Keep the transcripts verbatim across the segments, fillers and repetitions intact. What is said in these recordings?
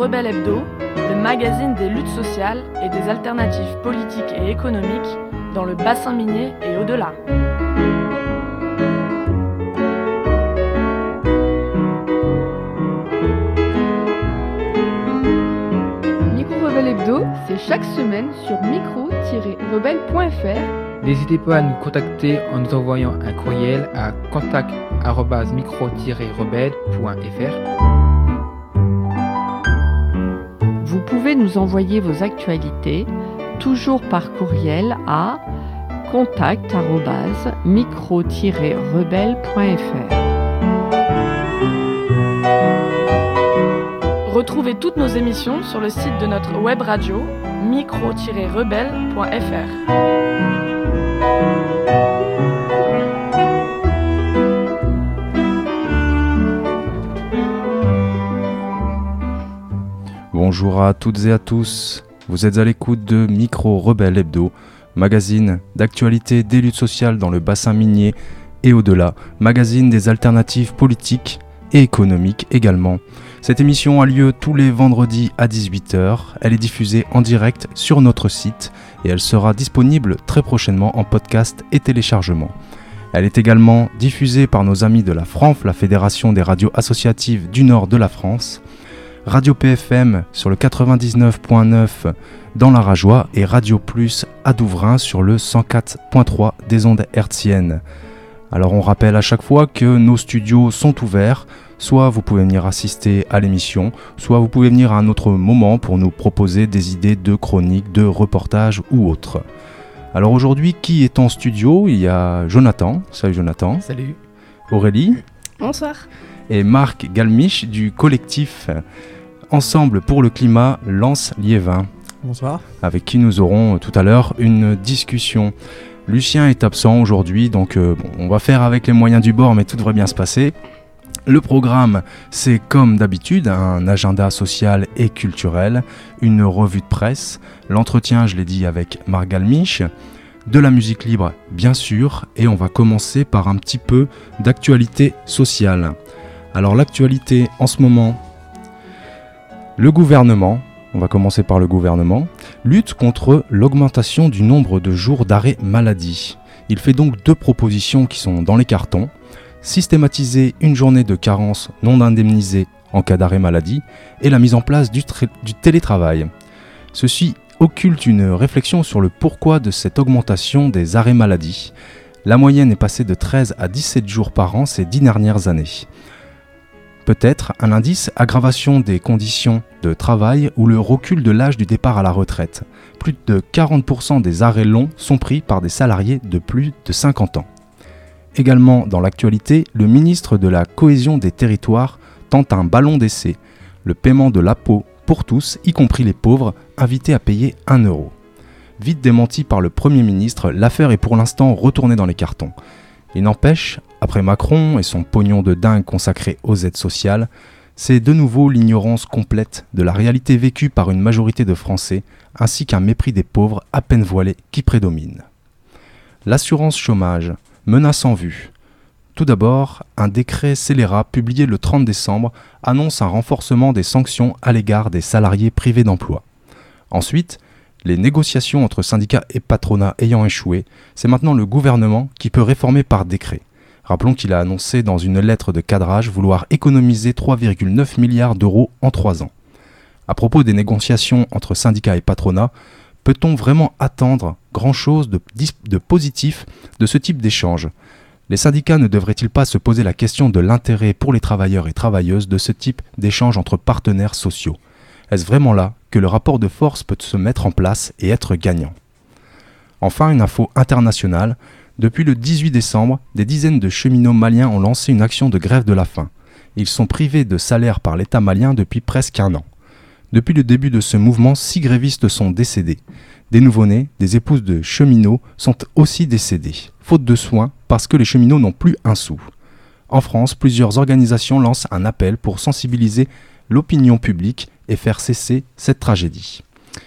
Rebelle Hebdo, le magazine des luttes sociales et des alternatives politiques et économiques dans le bassin minier et au-delà. Micro-Rebelle Hebdo, c'est chaque semaine sur micro tiret rebelle point f r. N'hésitez pas à nous contacter en nous envoyant un courriel à contact arobase micro tiret rebelle point f r. Vous pouvez nous envoyer vos actualités, toujours par courriel à contact arobase micro tiret rebelle point f r. Retrouvez toutes nos émissions sur le site de notre web radio micro tiret rebelle point f r. Bonjour à toutes et à tous, vous êtes à l'écoute de Micro Rebelle Hebdo, magazine d'actualité des luttes sociales dans le bassin minier et au-delà, magazine des alternatives politiques et économiques également. Cette émission a lieu tous les vendredis à dix-huit heures, elle est diffusée en direct sur notre site et elle sera disponible très prochainement en podcast et téléchargement. Elle est également diffusée par nos amis de la F R A N F, la Fédération des radios associatives du nord de la France, Radio P F M sur le quatre-vingt-dix-neuf point neuf dans la Rajoie et Radio Plus à Douvrin sur le cent quatre point trois des ondes hertziennes. Alors on rappelle à chaque fois que nos studios sont ouverts, soit vous pouvez venir assister à l'émission, soit vous pouvez venir à un autre moment pour nous proposer des idées de chroniques, de reportages ou autres. Alors aujourd'hui, qui est en studio ? Il y a Jonathan. Salut Jonathan. Salut. Aurélie. Bonsoir. Et Marc Galmiche du collectif Ensemble pour le climat Lens-Liévin. Bonsoir. Avec qui nous aurons tout à l'heure une discussion. Lucien est absent aujourd'hui, donc euh, bon, on va faire avec les moyens du bord, mais tout devrait bien se passer. Le programme, c'est comme d'habitude un agenda social et culturel, une revue de presse, l'entretien, je l'ai dit, avec Marc Galmiche, de la musique libre, bien sûr, et on va commencer par un petit peu d'actualité sociale. Alors l'actualité en ce moment, le gouvernement, on va commencer par le gouvernement, lutte contre l'augmentation du nombre de jours d'arrêt maladie. Il fait donc deux propositions qui sont dans les cartons. Systématiser une journée de carence non indemnisée en cas d'arrêt maladie et la mise en place du, tra- du télétravail. Ceci occulte une réflexion sur le pourquoi de cette augmentation des arrêts maladie. La moyenne est passée de treize à dix-sept jours par an ces dix dernières années. Peut-être un indice, aggravation des conditions de travail ou le recul de l'âge du départ à la retraite. Plus de quarante pour cent des arrêts longs sont pris par des salariés de plus de cinquante ans. Également dans l'actualité, le ministre de la Cohésion des Territoires tente un ballon d'essai, le paiement de l'impôt pour tous, y compris les pauvres, invités à payer un euro. Vite démenti par le Premier ministre, l'affaire est pour l'instant retournée dans les cartons. Il n'empêche, après Macron et son pognon de dingue consacré aux aides sociales, c'est de nouveau l'ignorance complète de la réalité vécue par une majorité de Français, ainsi qu'un mépris des pauvres à peine voilés qui prédomine. L'assurance chômage, menace en vue. Tout d'abord, un décret scélérat publié le trente décembre annonce un renforcement des sanctions à l'égard des salariés privés d'emploi. Ensuite, les négociations entre syndicats et patronat ayant échoué, c'est maintenant le gouvernement qui peut réformer par décret. Rappelons qu'il a annoncé dans une lettre de cadrage vouloir économiser trois virgule neuf milliards d'euros en trois ans. À propos des négociations entre syndicats et patronat, peut-on vraiment attendre grand-chose de, de positif de ce type d'échange ? Les syndicats ne devraient-ils pas se poser la question de l'intérêt pour les travailleurs et travailleuses de ce type d'échange entre partenaires sociaux ? Est-ce vraiment là que le rapport de force peut se mettre en place et être gagnant ? Enfin, une info internationale. Depuis le dix-huit décembre, des dizaines de cheminots maliens ont lancé une action de grève de la faim. Ils sont privés de salaire par l'État malien depuis presque un an. Depuis le début de ce mouvement, six grévistes sont décédés. Des nouveau-nés, des épouses de cheminots sont aussi décédés, faute de soins parce que les cheminots n'ont plus un sou. En France, plusieurs organisations lancent un appel pour sensibiliser l'opinion publique et faire cesser cette tragédie.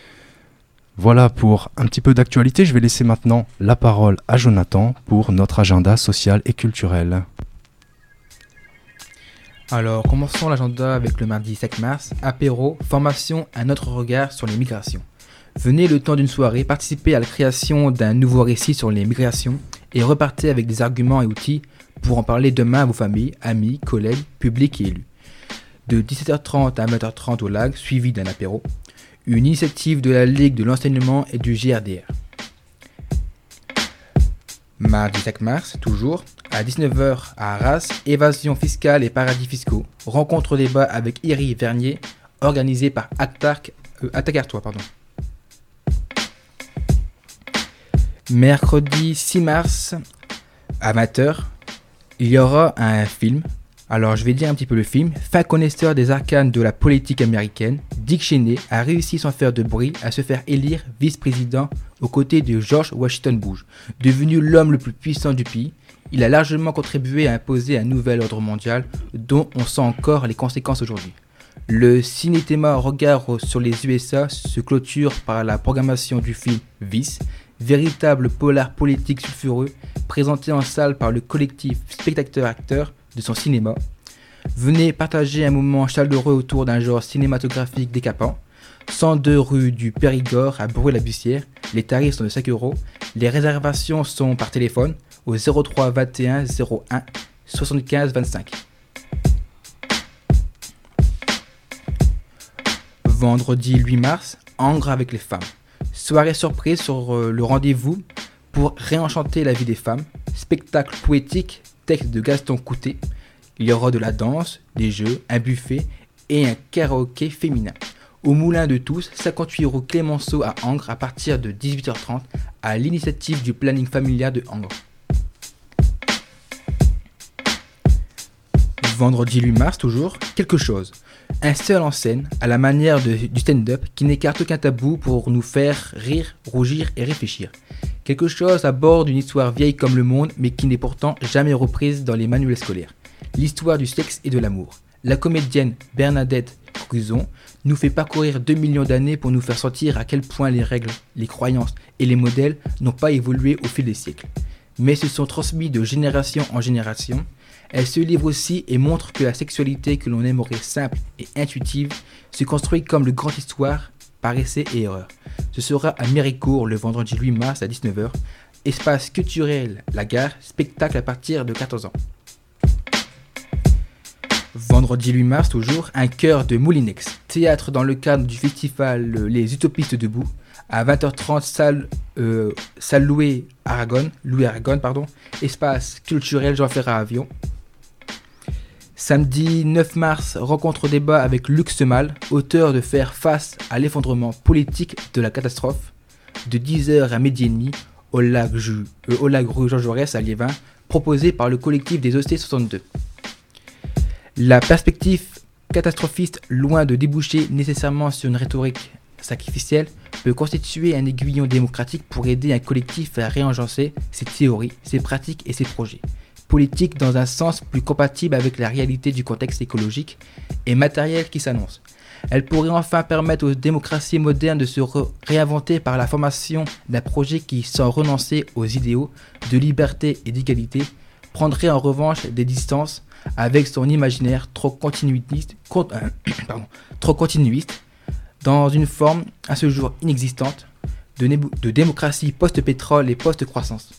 Voilà pour un petit peu d'actualité. Je vais laisser maintenant la parole à Jonathan pour notre agenda social et culturel. Alors, commençons l'agenda avec le mardi cinq mars, apéro, formation, un autre regard sur les migrations. Venez le temps d'une soirée participer à la création d'un nouveau récit sur les migrations et repartez avec des arguments et outils pour en parler demain à vos familles, amis, collègues, publics et élus. De dix-sept heures trente à vingt heures trente au L A G, suivi d'un apéro. Une initiative de la Ligue de l'enseignement et du G R D R. Mardi cinq mars, toujours, à dix-neuf heures à Arras, évasion fiscale et paradis fiscaux. Rencontre débat avec Iri Vernier, organisé par Attaque, euh, Attaque Artois, pardon. Mercredi six mars, à vingt heures, il y aura un film. Alors je vais dire un petit peu le film. Fin connaisseur des arcanes de la politique américaine, Dick Cheney a réussi sans faire de bruit à se faire élire vice-président aux côtés de George Washington Bush. Devenu l'homme le plus puissant du pays, il a largement contribué à imposer un nouvel ordre mondial dont on sent encore les conséquences aujourd'hui. Le cinéma regard sur les U S A se clôture par la programmation du film Vice, véritable polar politique sulfureux présenté en salle par le collectif spectateur-acteur de son cinéma. Venez partager un moment chaleureux autour d'un genre cinématographique décapant. cent deux rue du Périgord à Bruy-la-Bussière. Les tarifs sont de cinq euros. Les réservations sont par téléphone au zéro trois vingt et un zéro un soixante-quinze vingt-cinq. Vendredi huit mars, Angres avec les femmes. Soirée surprise sur euh, le rendez-vous pour réenchanter la vie des femmes. Spectacle poétique, texte de Gaston Coutet. Il y aura de la danse, des jeux, un buffet et un karaoké féminin. Au Moulin de Tous, cinquante-huit rue Clémenceau à Angres à partir de dix-huit heures trente à l'initiative du planning familial de Angres. Vendredi huit mars toujours, quelque chose. Un seul en scène, à la manière de, du stand-up, qui n'écarte aucun tabou pour nous faire rire, rougir et réfléchir. Quelque chose à bord d'une histoire vieille comme le monde, mais qui n'est pourtant jamais reprise dans les manuels scolaires. L'histoire du sexe et de l'amour. La comédienne Bernadette Gruson nous fait parcourir deux millions d'années pour nous faire sentir à quel point les règles, les croyances et les modèles n'ont pas évolué au fil des siècles, mais se sont transmis de génération en génération. Elle se livre aussi et montre que la sexualité que l'on aimerait simple et intuitive se construit comme le grand histoire par essai et erreur. Ce sera à Méricourt le vendredi huit mars à dix-neuf heures. Espace culturel La Gare, spectacle à partir de quatorze ans. Vendredi huit mars toujours, un chœur de Moulinex. Théâtre dans le cadre du festival Les Utopistes debout. À vingt heures trente, salle, euh, salle Louis Aragon, Louis Aragon, pardon. Espace culturel Jean Ferrat Avion. Samedi neuf mars, rencontre débat avec Luc Semal, auteur de Faire face à l'effondrement politique de la catastrophe, de dix heures à midi et demi, au lac, Ju, euh, au lac rue Jean Jaurès à Liévin, proposé par le collectif des O C soixante-deux. La perspective catastrophiste, loin de déboucher nécessairement sur une rhétorique sacrificielle, peut constituer un aiguillon démocratique pour aider un collectif à réagencer ses théories, ses pratiques et ses projets. Politique dans un sens plus compatible avec la réalité du contexte écologique et matériel qui s'annonce. Elle pourrait enfin permettre aux démocraties modernes de se re- réinventer par la formation d'un projet qui, sans renoncer aux idéaux de liberté et d'égalité, prendrait en revanche des distances avec son imaginaire trop continuiste, con- euh, pardon, trop continuiste dans une forme à ce jour inexistante de, né- de démocratie post-pétrole et post-croissance.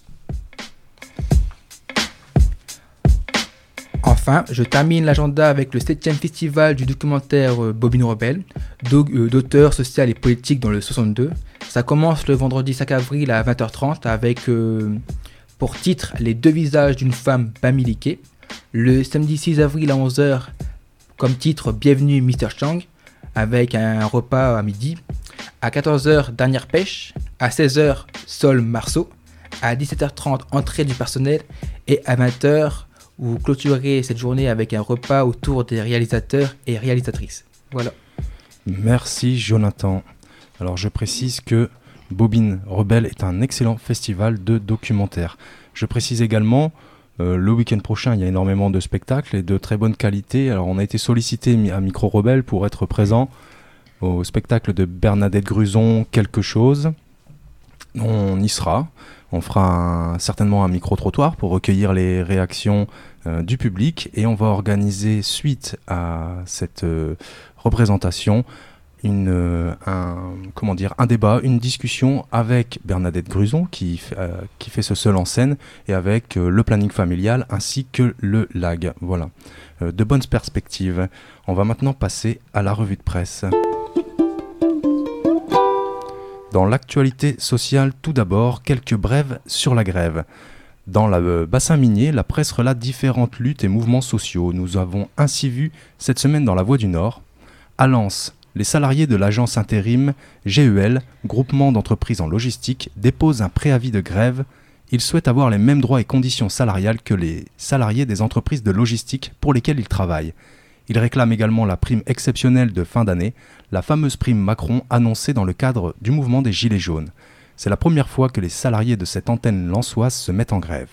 Enfin, je termine l'agenda avec le septième festival du documentaire euh, Bobine Rebelle, euh, d'auteur social et politique dans le soixante-deux. Ça commence le vendredi cinq avril à vingt heures trente avec euh, pour titre Les deux visages d'une femme bamiliquée. Le samedi six avril à onze heures, comme titre Bienvenue mister Chang, avec un repas à midi. À quatorze heures, Dernière pêche. À seize heures, Sol Marceau. À dix-sept heures trente, entrée du personnel. Et à vingt heures, vous clôturez cette journée avec un repas autour des réalisateurs et réalisatrices. Voilà. Merci Jonathan. Alors je précise que Bobine Rebelle est un excellent festival de documentaires. Je précise également, euh, le week-end prochain, il y a énormément de spectacles et de très bonne qualité. Alors on a été sollicité à Micro Rebelle pour être présent au spectacle de Bernadette Gruson, Quelque chose. On y sera. On fera un, certainement un micro-trottoir pour recueillir les réactions euh, du public et on va organiser suite à cette euh, représentation une, euh, un, comment dire, un débat, une discussion avec Bernadette Gruson qui, euh, qui fait ce seul en scène et avec euh, le planning familial ainsi que le L A G. Voilà, euh, de bonnes perspectives. On va maintenant passer à la revue de presse. Dans l'actualité sociale, tout d'abord, quelques brèves sur la grève. Dans le euh, bassin minier, la presse relate différentes luttes et mouvements sociaux. Nous avons ainsi vu cette semaine dans La Voix du Nord. À Lens, les salariés de l'agence intérim G E L, groupement d'entreprises en logistique, déposent un préavis de grève. Ils souhaitent avoir les mêmes droits et conditions salariales que les salariés des entreprises de logistique pour lesquelles ils travaillent. Ils réclament également la prime exceptionnelle de fin d'année, la fameuse prime Macron annoncée dans le cadre du mouvement des Gilets jaunes. C'est la première fois que les salariés de cette antenne lensoise se mettent en grève.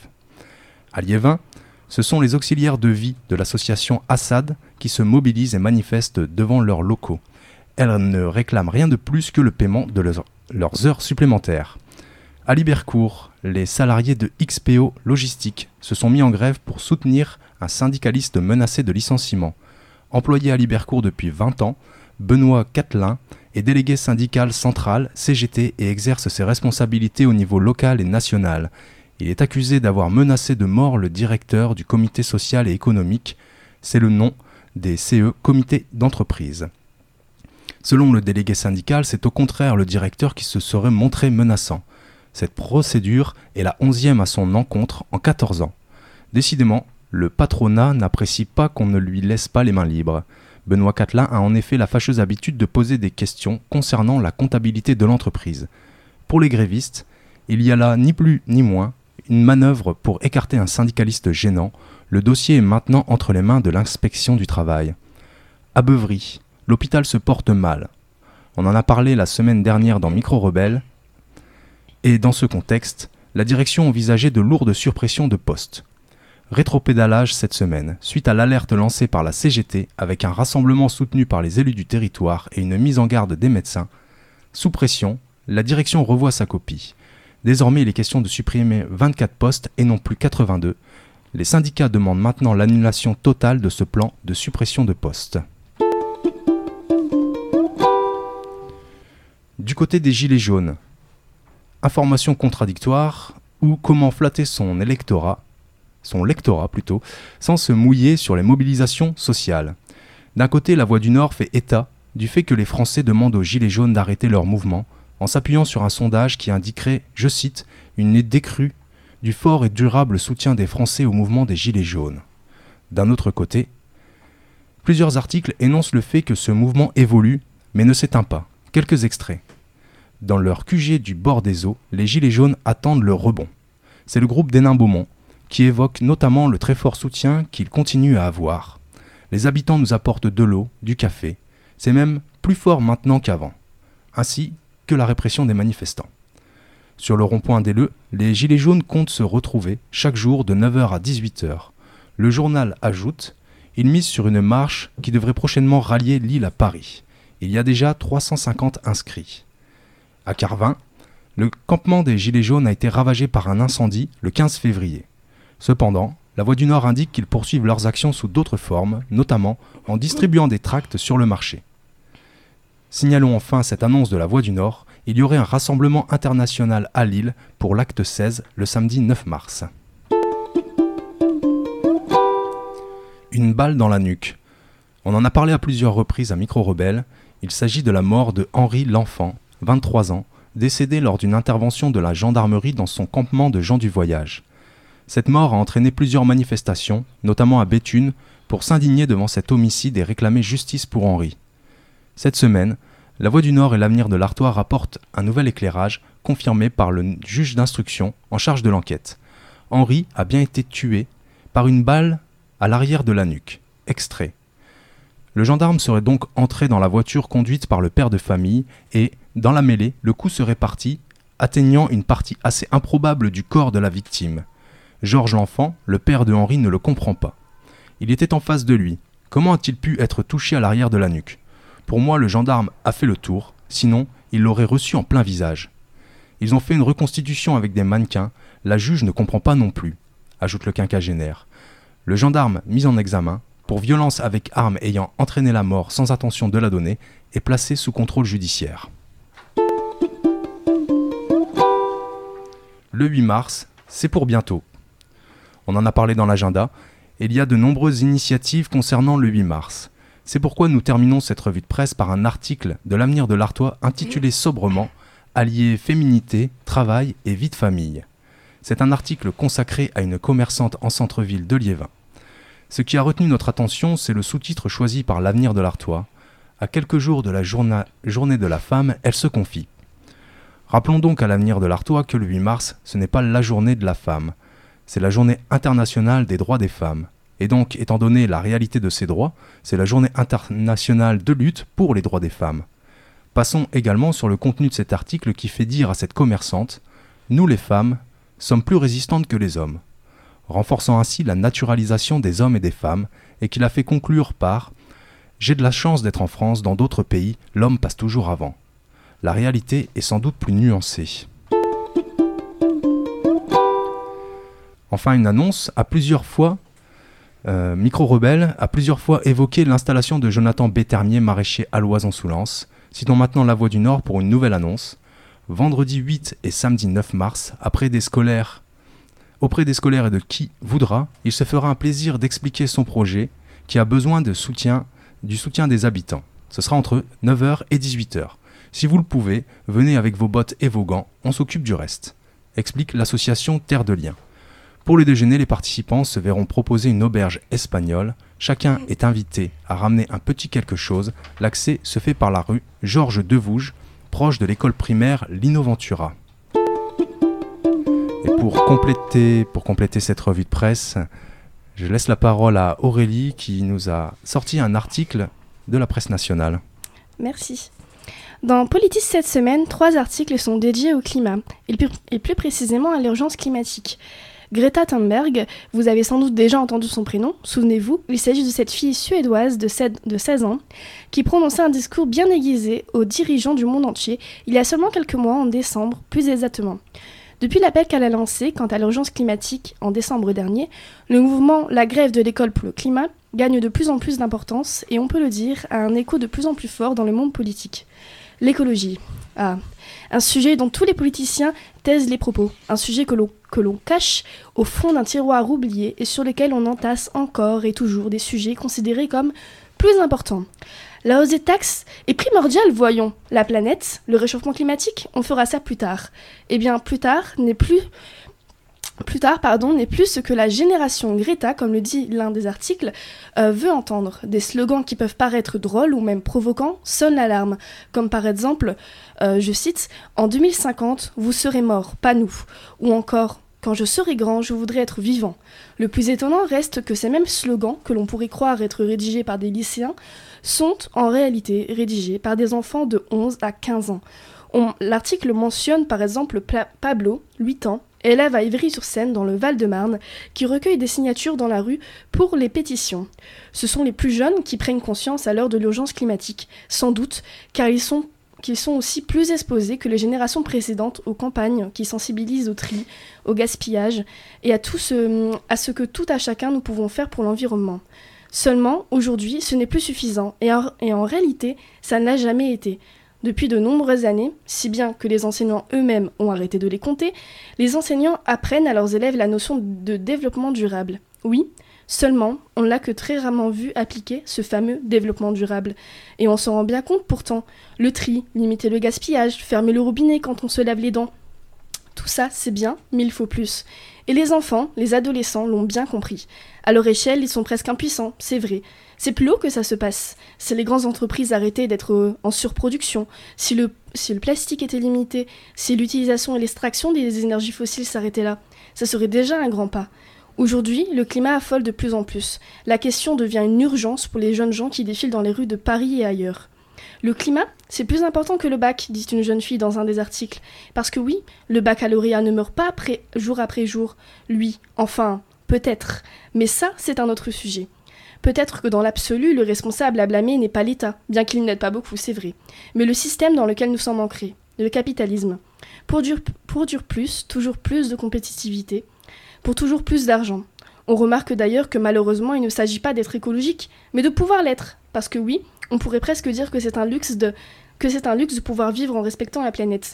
À Liévin, ce sont les auxiliaires de vie de l'association Assad qui se mobilisent et manifestent devant leurs locaux. Elles ne réclament rien de plus que le paiement de leurs, leurs heures supplémentaires. À Libercourt, les salariés de X P O Logistique se sont mis en grève pour soutenir un syndicaliste menacé de licenciement. Employé à Libercourt depuis vingt ans, Benoît Catelin est délégué syndical central C G T et exerce ses responsabilités au niveau local et national. Il est accusé d'avoir menacé de mort le directeur du comité social et économique. C'est le nom des C E, comité d'entreprise. Selon le délégué syndical, c'est au contraire le directeur qui se serait montré menaçant. Cette procédure est la onzième à son encontre en quatorze ans. Décidément, le patronat n'apprécie pas qu'on ne lui laisse pas les mains libres. Benoît Catelin a en effet la fâcheuse habitude de poser des questions concernant la comptabilité de l'entreprise. Pour les grévistes, il y a là ni plus ni moins une manœuvre pour écarter un syndicaliste gênant. Le dossier est maintenant entre les mains de l'inspection du travail. À Beuvry, l'hôpital se porte mal. On en a parlé la semaine dernière dans Micro Rebelle. Et dans ce contexte, la direction envisageait de lourdes suppressions de postes. Rétropédalage cette semaine, suite à l'alerte lancée par la C G T avec un rassemblement soutenu par les élus du territoire et une mise en garde des médecins. Sous pression, la direction revoit sa copie. Désormais, il est question de supprimer vingt-quatre postes et non plus quatre-vingt-deux. Les syndicats demandent maintenant l'annulation totale de ce plan de suppression de postes. Du côté des Gilets jaunes, information contradictoire ou comment flatter son électorat, son lectorat plutôt, sans se mouiller sur les mobilisations sociales. D'un côté, La Voix du Nord fait état du fait que les Français demandent aux Gilets jaunes d'arrêter leur mouvement, en s'appuyant sur un sondage qui indiquerait, je cite, une décrue du fort et durable soutien des Français au mouvement des Gilets jaunes. D'un autre côté, plusieurs articles énoncent le fait que ce mouvement évolue, mais ne s'éteint pas. Quelques extraits. Dans leur Q G du bord des eaux, les Gilets jaunes attendent le rebond. C'est le groupe d'Hénin-Beaumont qui évoque notamment le très fort soutien qu'ils continuent à avoir. Les habitants nous apportent de l'eau, du café. C'est même plus fort maintenant qu'avant. Ainsi que la répression des manifestants. Sur le rond-point d'Elleux, les Gilets jaunes comptent se retrouver chaque jour de neuf heures à dix-huit heures. Le journal ajoute, il mise sur une marche qui devrait prochainement rallier Lille à Paris. Il y a déjà trois cent cinquante inscrits. À Carvin, le campement des Gilets jaunes a été ravagé par un incendie le quinze février. Cependant, La Voix du Nord indique qu'ils poursuivent leurs actions sous d'autres formes, notamment en distribuant des tracts sur le marché. Signalons enfin cette annonce de La Voix du Nord, il y aurait un rassemblement international à Lille pour l'acte seize, le samedi neuf mars. Une balle dans la nuque. On en a parlé à plusieurs reprises à Micro Rebelle, il s'agit de la mort de Henri L'Enfant, vingt-trois ans, décédé lors d'une intervention de la gendarmerie dans son campement de gens du voyage. Cette mort a entraîné plusieurs manifestations, notamment à Béthune, pour s'indigner devant cet homicide et réclamer justice pour Henri. Cette semaine, La Voix du Nord et l'Avenir de l'Artois rapportent un nouvel éclairage confirmé par le juge d'instruction en charge de l'enquête. Henri a bien été tué par une balle à l'arrière de la nuque. Extrait. Le gendarme serait donc entré dans la voiture conduite par le père de famille et, dans la mêlée, le coup serait parti, atteignant une partie assez improbable du corps de la victime. Georges L'Enfant, le père de Henri, ne le comprend pas. Il était en face de lui. Comment a-t-il pu être touché à l'arrière de la nuque ? Pour moi, le gendarme a fait le tour, sinon il l'aurait reçu en plein visage. Ils ont fait une reconstitution avec des mannequins. La juge ne comprend pas non plus, ajoute le quinquagénaire. Le gendarme mis en examen pour violence avec arme ayant entraîné la mort sans intention de la donner est placé sous contrôle judiciaire. Le huit mars, c'est pour bientôt. On en a parlé dans l'agenda, et il y a de nombreuses initiatives concernant le huit mars. C'est pourquoi nous terminons cette revue de presse par un article de l'Avenir de l'Artois intitulé sobrement « Allier féminité, travail et vie de famille ». C'est un article consacré à une commerçante en centre-ville de Liévin. Ce qui a retenu notre attention, c'est le sous-titre choisi par l'Avenir de l'Artois. À quelques jours de la journa- journée de la femme, elle se confie. Rappelons donc à l'Avenir de l'Artois que le huit mars, ce n'est pas la journée de la femme. C'est la journée internationale des droits des femmes. Et donc, étant donné la réalité de ces droits, c'est la journée internationale de lutte pour les droits des femmes. Passons également sur le contenu de cet article qui fait dire à cette commerçante « Nous les femmes sommes plus résistantes que les hommes », renforçant ainsi la naturalisation des hommes et des femmes, et qui la fait conclure par « J'ai de la chance d'être en France, dans d'autres pays, l'homme passe toujours avant ». La réalité est sans doute plus nuancée. Enfin, une annonce à plusieurs fois, euh, Micro Rebelle a plusieurs fois évoqué l'installation de Jonathan Bétermier, maraîcher à Loison-sous-Lens. Citons maintenant La Voix du Nord pour une nouvelle annonce. Vendredi huit et samedi neuf mars, après des scolaires, auprès des scolaires et de qui voudra, il se fera un plaisir d'expliquer son projet qui a besoin de soutien, du soutien des habitants. Ce sera entre neuf heures et dix-huit heures. Si vous le pouvez, venez avec vos bottes et vos gants, on s'occupe du reste, explique l'association Terre de Liens. Pour le déjeuner, les participants se verront proposer une auberge espagnole. Chacun est invité à ramener un petit quelque chose. L'accès se fait par la rue Georges Devouges, proche de l'école primaire Lino Ventura. Et pour compléter, pour compléter cette revue de presse, je laisse la parole à Aurélie qui nous a sorti un article de la presse nationale. Merci. Dans Politis cette semaine, trois articles sont dédiés au climat, et plus, et plus précisément à l'urgence climatique. Greta Thunberg, vous avez sans doute déjà entendu son prénom, souvenez-vous, il s'agit de cette fille suédoise de seize ans qui prononçait un discours bien aiguisé aux dirigeants du monde entier il y a seulement quelques mois, en décembre, plus exactement. Depuis l'appel qu'elle a lancé quant à l'urgence climatique en décembre dernier, le mouvement La Grève de l'école pour le climat gagne de plus en plus d'importance et on peut le dire a un écho de plus en plus fort dans le monde politique. L'écologie. Ah, un sujet dont tous les politiciens taisent les propos, un sujet que l'on, que l'on cache au fond d'un tiroir oublié et sur lequel on entasse encore et toujours des sujets considérés comme plus importants. La hausse des taxes est primordiale, voyons. La planète, le réchauffement climatique, on fera ça plus tard. Eh bien, plus tard n'est plus... Plus tard, pardon, n'est plus ce que la génération Greta, comme le dit l'un des articles, euh, veut entendre. Des slogans qui peuvent paraître drôles ou même provocants sonnent l'alarme, comme par exemple, euh, je cite, « En deux mille cinquante, vous serez morts, pas nous », ou encore « Quand je serai grand, je voudrais être vivant ». Le plus étonnant reste que ces mêmes slogans, que l'on pourrait croire être rédigés par des lycéens, sont en réalité rédigés par des enfants de onze à quinze ans. On, l'article mentionne par exemple Pla- Pablo, huit ans, élève à Ivry-sur-Seine dans le Val-de-Marne, qui recueille des signatures dans la rue pour les pétitions. Ce sont les plus jeunes qui prennent conscience à l'heure de l'urgence climatique, sans doute, car ils sont, qu'ils sont aussi plus exposés que les générations précédentes aux campagnes qui sensibilisent au tri, au gaspillage et à, tout ce, à ce que tout à chacun nous pouvons faire pour l'environnement. Seulement, aujourd'hui, ce n'est plus suffisant, et en, et en réalité, ça ne l'a jamais été. Depuis de nombreuses années, si bien que les enseignants eux-mêmes ont arrêté de les compter, les enseignants apprennent à leurs élèves la notion de développement durable. Oui, seulement, on ne l'a que très rarement vu appliquer ce fameux développement durable. Et on s'en rend bien compte pourtant. Le tri, limiter le gaspillage, fermer le robinet quand on se lave les dents. Tout ça, c'est bien, mais il faut plus. Et les enfants, les adolescents l'ont bien compris. À leur échelle, ils sont presque impuissants, c'est vrai. C'est plus haut que ça se passe. Si les grandes entreprises arrêtaient d'être en surproduction, si le, si le plastique était limité, si l'utilisation et l'extraction des énergies fossiles s'arrêtaient là, ça serait déjà un grand pas. Aujourd'hui, le climat affole de plus en plus. La question devient une urgence pour les jeunes gens qui défilent dans les rues de Paris et ailleurs. Le climat, c'est plus important que le bac, dit une jeune fille dans un des articles. Parce que oui, le baccalauréat ne meurt pas après, jour après jour. Lui, enfin, peut-être. Mais ça, c'est un autre sujet. Peut-être que dans l'absolu, le responsable à blâmer n'est pas l'État, bien qu'il n'aide pas beaucoup, c'est vrai. Mais le système dans lequel nous sommes ancrés, le capitalisme. Pour dur, pour dur plus, toujours plus de compétitivité, pour toujours plus d'argent. On remarque d'ailleurs que malheureusement, il ne s'agit pas d'être écologique, mais de pouvoir l'être. Parce que oui, on pourrait presque dire que c'est un luxe de, que c'est un luxe de pouvoir vivre en respectant la planète.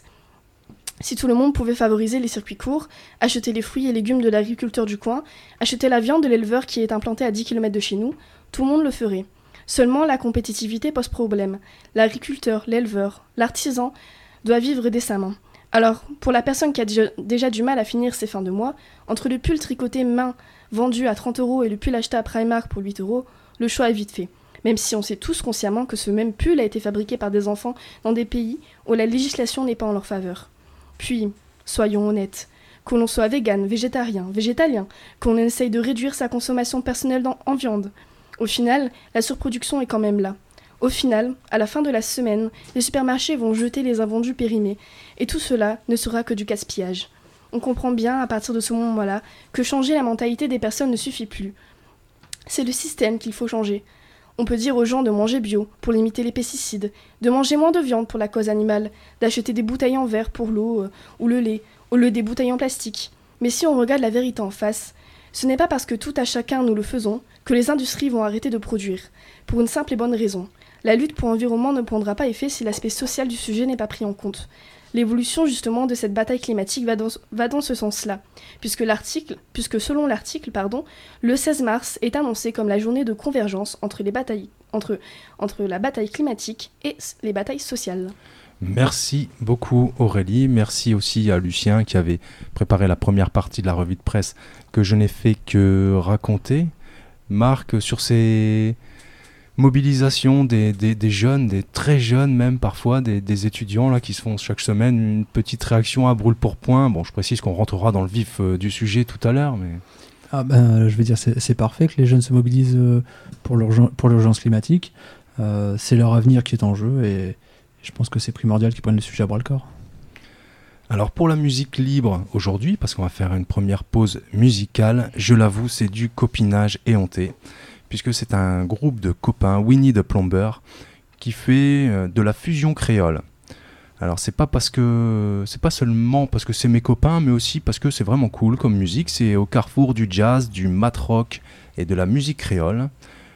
Si tout le monde pouvait favoriser les circuits courts, acheter les fruits et légumes de l'agriculteur du coin, acheter la viande de l'éleveur qui est implanté à dix kilomètres de chez nous, tout le monde le ferait. Seulement, la compétitivité pose problème. L'agriculteur, l'éleveur, l'artisan doit vivre décemment. Alors, pour la personne qui a déjà, déjà du mal à finir ses fins de mois, entre le pull tricoté main vendu à trente euros et le pull acheté à Primark pour huit euros, le choix est vite fait. Même si on sait tous consciemment que ce même pull a été fabriqué par des enfants dans des pays où la législation n'est pas en leur faveur. Puis, soyons honnêtes, que l'on soit vegan, végétarien, végétalien, qu'on essaye de réduire sa consommation personnelle dans, en viande. Au final, la surproduction est quand même là. Au final, à la fin de la semaine, les supermarchés vont jeter les invendus périmés, et tout cela ne sera que du gaspillage. On comprend bien, à partir de ce moment-là, que changer la mentalité des personnes ne suffit plus. C'est le système qu'il faut changer. On peut dire aux gens de manger bio, pour limiter les pesticides, de manger moins de viande pour la cause animale, d'acheter des bouteilles en verre pour l'eau euh, ou le lait, au lieu des bouteilles en plastique. Mais si on regarde la vérité en face, ce n'est pas parce que tout à chacun nous le faisons que les industries vont arrêter de produire, pour une simple et bonne raison. La lutte pour l'environnement ne prendra pas effet si l'aspect social du sujet n'est pas pris en compte. L'évolution justement de cette bataille climatique va dans, va dans ce sens-là, puisque, l'article, puisque selon l'article, pardon, le seize mars est annoncé comme la journée de convergence entre, les batailles, entre, entre la bataille climatique et les batailles sociales. Merci beaucoup Aurélie, merci aussi à Lucien qui avait préparé la première partie de la revue de presse que je n'ai fait que raconter. Marc, sur ces mobilisation des, des, des jeunes, des très jeunes même parfois, des, des étudiants là, qui se font chaque semaine une petite réaction à brûle-pourpoint. Bon, je précise qu'on rentrera dans le vif euh, du sujet tout à l'heure. Mais... Ah ben, je veux dire, c'est, c'est parfait que les jeunes se mobilisent euh, pour, l'urgence, pour l'urgence climatique. Euh, c'est leur avenir qui est en jeu et je pense que c'est primordial qu'ils prennent le sujet à bras-le-corps. Alors pour la musique libre aujourd'hui, parce qu'on va faire une première pause musicale, je l'avoue, c'est du copinage éhonté. Puisque c'est un groupe de copains, Winnie the Plumber, qui fait euh, de la fusion créole. Alors c'est pas parce que c'est pas seulement parce que c'est mes copains, mais aussi parce que c'est vraiment cool comme musique. C'est au carrefour du jazz, du mat rock et de la musique créole.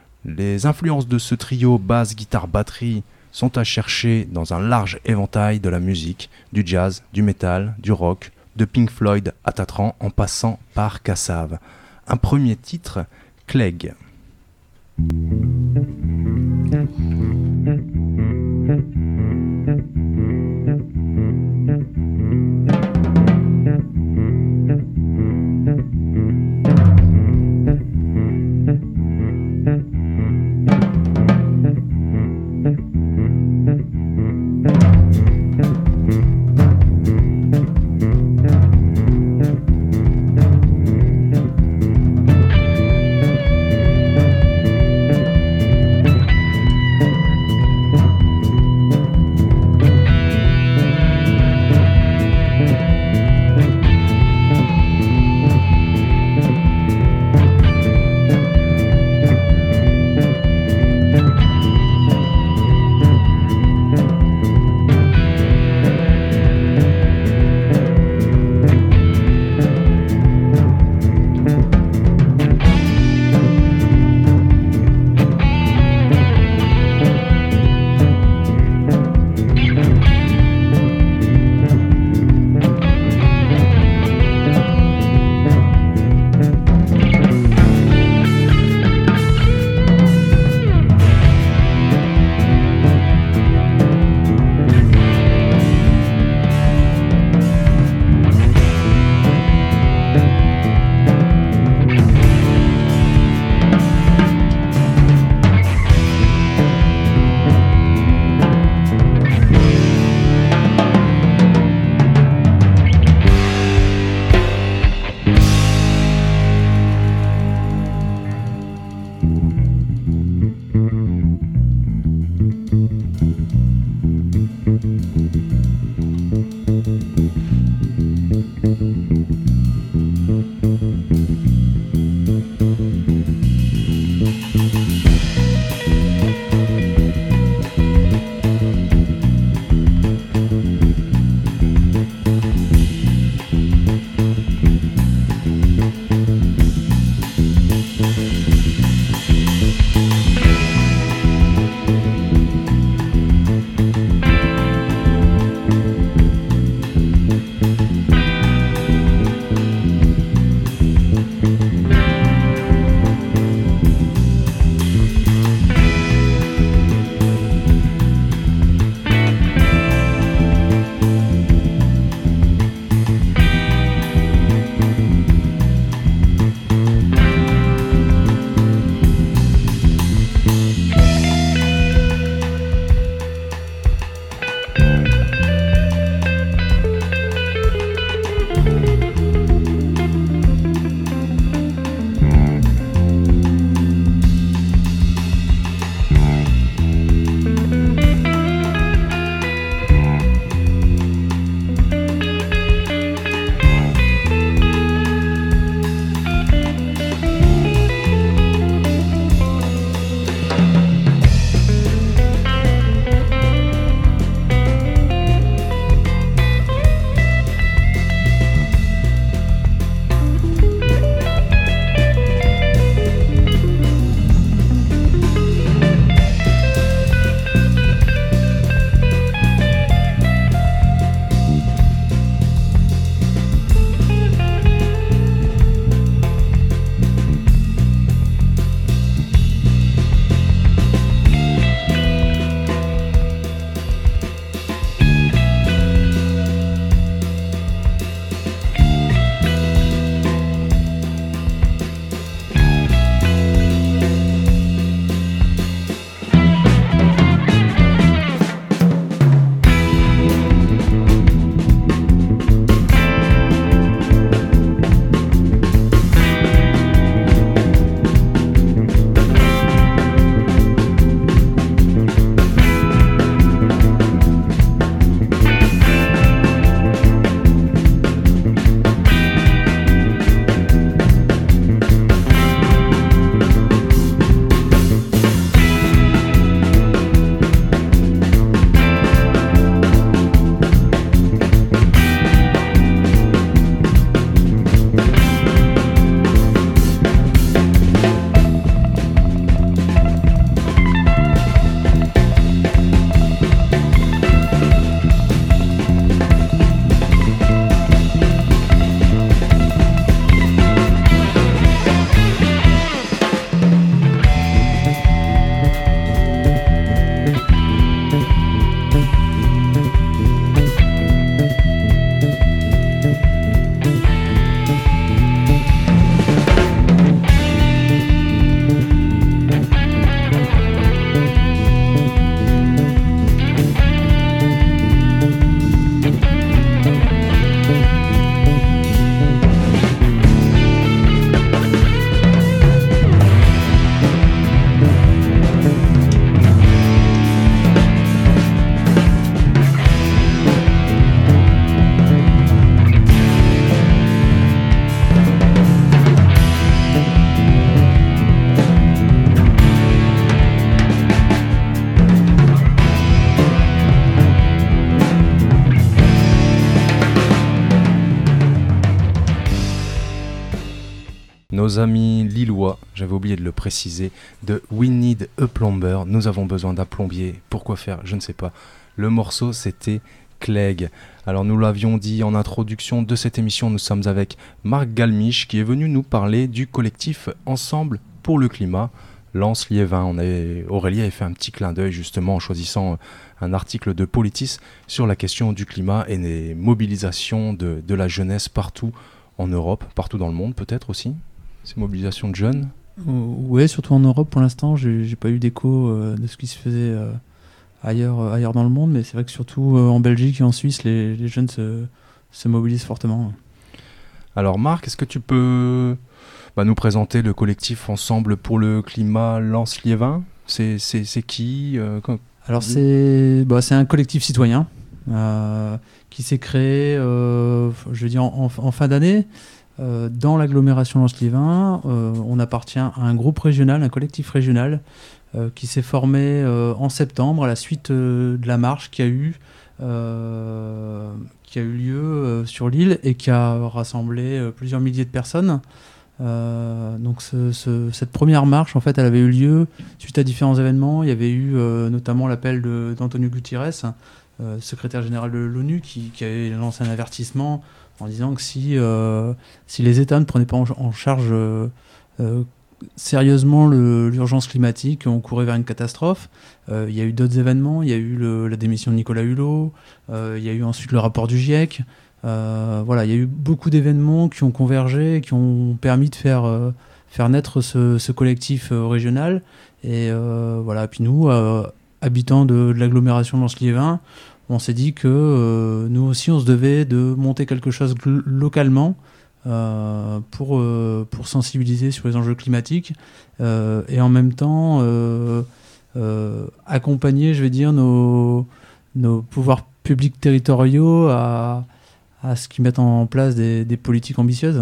Les influences de ce trio basse, guitare, batterie sont à chercher dans un large éventail de la musique, du jazz, du métal, du rock, de Pink Floyd à Tatran, en passant par Kassav. Un premier titre, Clegg. Nos amis lillois, j'avais oublié de le préciser, de We Need a Plumber, nous avons besoin d'un plombier. Pourquoi faire ? Je ne sais pas. Le morceau, c'était Clegg. Alors nous l'avions dit en introduction de cette émission, nous sommes avec Marc Galmiche qui est venu nous parler du collectif Ensemble pour le climat, Lens-Liévin. On avait, Aurélie avait fait un petit clin d'œil justement en choisissant un article de Politis sur la question du climat et les mobilisations de, de la jeunesse partout en Europe, partout dans le monde peut-être aussi, ces mobilisations de jeunes. Oui, surtout en Europe pour l'instant, j'ai, j'ai pas eu d'écho euh, de ce qui se faisait euh, ailleurs, euh, ailleurs dans le monde, mais c'est vrai que surtout euh, en Belgique et en Suisse, les, les jeunes se, se mobilisent fortement. Alors Marc, est-ce que tu peux bah, nous présenter le collectif Ensemble pour le climat Lens-Liévin ? c'est, c'est, c'est qui euh, quand... Alors c'est, bah, c'est un collectif citoyen euh, qui s'est créé, euh, je veux dire, en, en, en fin d'année. Euh, dans l'agglomération Lens-Liévin, euh, on appartient à un groupe régional, un collectif régional euh, qui s'est formé euh, en septembre à la suite euh, de la marche qui a eu, euh, qui a eu lieu euh, sur l'île et qui a rassemblé euh, plusieurs milliers de personnes. Euh, donc ce, ce, cette première marche, en fait, elle avait eu lieu suite à différents événements. Il y avait eu euh, notamment l'appel de, d'Antonio Guterres, euh, secrétaire général de l'ONU, qui, qui avait lancé un avertissement en disant que si, euh, si les États ne prenaient pas en, en charge euh, euh, sérieusement le, l'urgence climatique, on courait vers une catastrophe. Euh, il y a eu d'autres événements, il y a eu le, la démission de Nicolas Hulot, euh, il y a eu ensuite le rapport du GIEC. Euh, voilà, il y a eu beaucoup d'événements qui ont convergé, qui ont permis de faire, euh, faire naître ce, ce collectif euh, régional. Et euh, voilà, puis nous, euh, habitants de, de l'agglomération Lens-Liévin, on s'est dit que euh, nous aussi, on se devait de monter quelque chose gl- localement euh, pour, euh, pour sensibiliser sur les enjeux climatiques euh, et en même temps euh, euh, accompagner, je vais dire, nos, nos pouvoirs publics territoriaux à, à ce qu'ils mettent en place des, des politiques ambitieuses.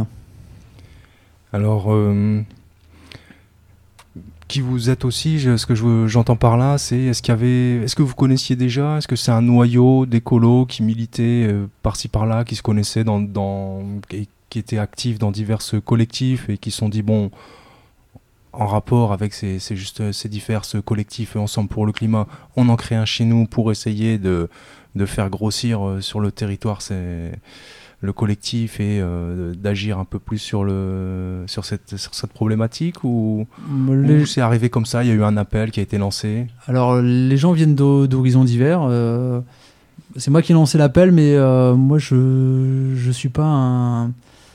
Alors, euh, qui vous êtes aussi, je, ce que je, j'entends par là, c'est est-ce qu'il y avait, est-ce que vous connaissiez déjà, est-ce que c'est un noyau d'écolos qui militaient euh, par-ci par-là, qui se connaissaient dans, dans, et qui étaient actifs dans divers collectifs et qui se sont dit bon, en rapport avec ces, ces, juste, ces divers collectifs Ensemble pour le climat, on en crée un chez nous pour essayer de, de faire grossir euh, sur le territoire c'est, le collectif et euh, d'agir un peu plus sur, le, sur, cette, sur cette problématique ou, les... ou c'est arrivé comme ça, il y a eu un appel qui a été lancé? Alors les gens viennent d'horizons divers, euh, c'est moi qui ai lancé l'appel, mais euh, moi je ne suis pas un,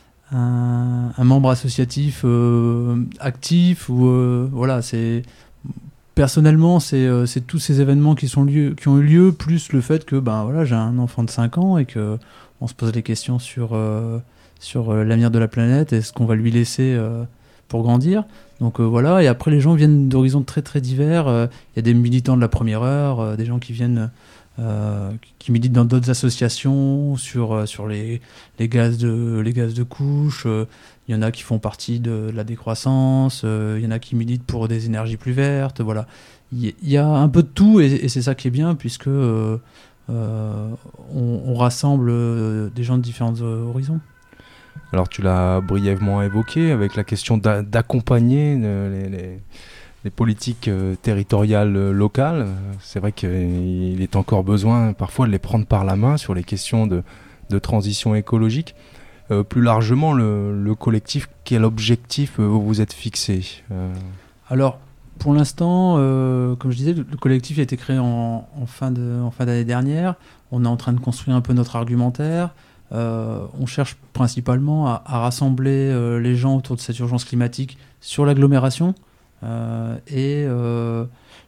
un, un membre associatif euh, actif ou euh, voilà, c'est... Personnellement, c'est, euh, c'est tous ces événements qui, sont lieu, qui ont eu lieu, plus le fait que ben, voilà, j'ai un enfant de cinq ans et qu'on se pose des questions sur, euh, sur euh, l'avenir de la planète et ce qu'on va lui laisser euh, pour grandir. Donc euh, voilà, et après les gens viennent d'horizons très très divers. Il euh, y a des militants de la première heure, euh, des gens qui viennent, euh, qui militent dans d'autres associations sur, euh, sur les, les, gaz de, les gaz de couche. Euh, Il y en a qui font partie de la décroissance, euh, il y en a qui militent pour des énergies plus vertes, voilà. Il y, y a un peu de tout et, et c'est ça qui est bien puisque euh, euh, on, on rassemble euh, des gens de différents euh, horizons. Alors tu l'as brièvement évoqué avec la question d'a- d'accompagner les, les, les politiques euh, territoriales euh, locales. C'est vrai qu'il est encore besoin parfois de les prendre par la main sur les questions de, de transition écologique. Euh, plus largement, le, le collectif, quel objectif euh, vous vous êtes fixé euh... Alors, pour l'instant, euh, comme je disais, le, le collectif a été créé en, en, fin de, en fin d'année dernière. On est en train de construire un peu notre argumentaire. Euh, on cherche principalement à, à rassembler euh, les gens autour de cette urgence climatique sur l'agglomération. Euh, et euh,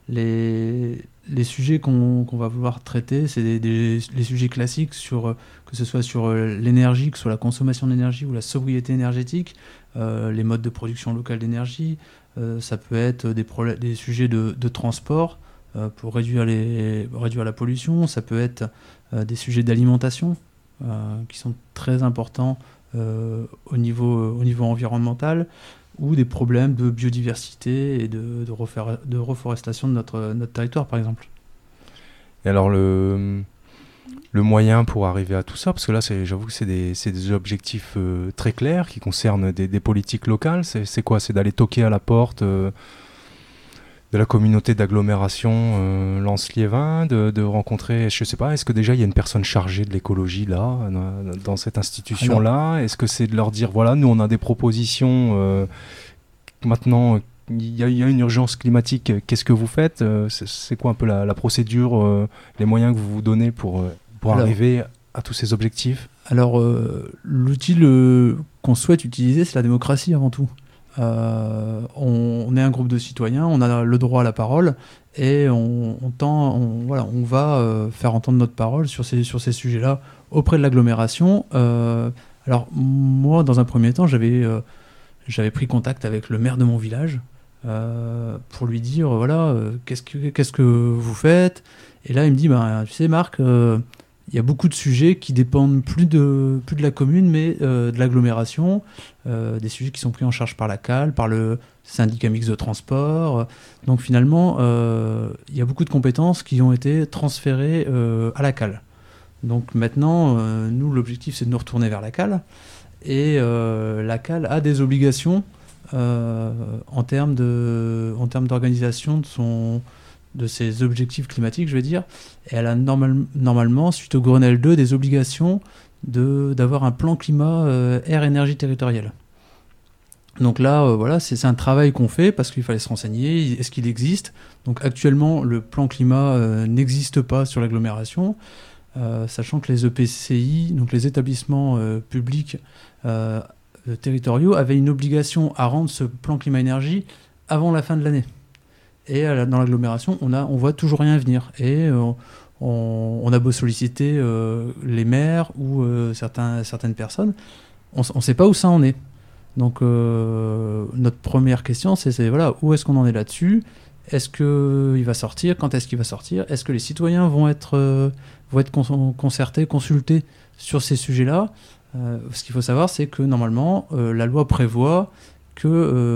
les, les sujets qu'on, qu'on va vouloir traiter, c'est des, des, les sujets classiques, sur, que ce soit sur l'énergie, que ce soit la consommation d'énergie ou la sobriété énergétique, euh, les modes de production locale d'énergie, euh, ça peut être des, problèmes, des sujets de, de transport euh, pour réduire, les, réduire la pollution, ça peut être euh, des sujets d'alimentation euh, qui sont très importants euh, au, niveau, au niveau environnemental, ou des problèmes de biodiversité et de, de, refor- de reforestation de notre, notre territoire, par exemple. Et alors, le, le moyen pour arriver à tout ça? Parce que là, c'est, j'avoue que c'est des, c'est des objectifs euh, très clairs qui concernent des, des politiques locales. C'est, c'est quoi? C'est d'aller toquer à la porte euh, de la communauté d'agglomération euh, Lens-Liévin, de, de rencontrer, je sais pas, est-ce que déjà il y a une personne chargée de l'écologie là, dans, dans cette institution-là? Est-ce que c'est de leur dire, voilà, nous on a des propositions, euh, maintenant il y, a, il y a une urgence climatique, qu'est-ce que vous faites? euh, c'est, c'est quoi un peu la, la procédure, euh, les moyens que vous vous donnez pour, euh, pour alors, arriver à tous ces objectifs? Alors, euh, l'outil le, qu'on souhaite utiliser, c'est la démocratie avant tout. Euh, on, on est un groupe de citoyens, on a le droit à la parole et on, on, tend, on, voilà, on va euh, faire entendre notre parole sur ces, sur ces sujets-là auprès de l'agglomération. Euh, alors moi, dans un premier temps, j'avais, euh, j'avais pris contact avec le maire de mon village euh, pour lui dire, voilà, euh, qu'est-ce que, qu'est-ce que vous faites? Et là, il me dit, bah, tu sais Marc, euh, il y a beaucoup de sujets qui dépendent plus de, plus de la commune, mais euh, de l'agglomération, euh, des sujets qui sont pris en charge par la C A L, par le syndicat mixte de transport. Donc finalement, euh, il y a beaucoup de compétences qui ont été transférées euh, à la C A L. Donc maintenant, euh, nous, l'objectif, c'est de nous retourner vers la C A L. Et euh, la C A L a des obligations euh, en termes de, en termes d'organisation de son... de ses objectifs climatiques, je vais dire, et elle a normal, normalement, suite au Grenelle deux, des obligations de, d'avoir un plan climat euh, air-énergie territorial. Donc là, euh, voilà, c'est, c'est un travail qu'on fait parce qu'il fallait se renseigner, est-ce qu'il existe? Donc actuellement, le plan climat euh, n'existe pas sur l'agglomération, euh, sachant que les E P C I, donc les établissements euh, publics euh, territoriaux, avaient une obligation à rendre ce plan climat-énergie avant la fin de l'année. Et dans l'agglomération, on a, on voit toujours rien venir. Et euh, on, on a beau solliciter euh, les maires ou euh, certains, certaines personnes, on ne sait pas où ça en est. Donc euh, notre première question, c'est, c'est voilà, où est-ce qu'on en est là-dessus? Est-ce qu'il va sortir? Quand est-ce qu'il va sortir? Est-ce que les citoyens vont être, euh, vont être con- concertés, consultés sur ces sujets-là? euh, Ce qu'il faut savoir, c'est que normalement, euh, la loi prévoit que,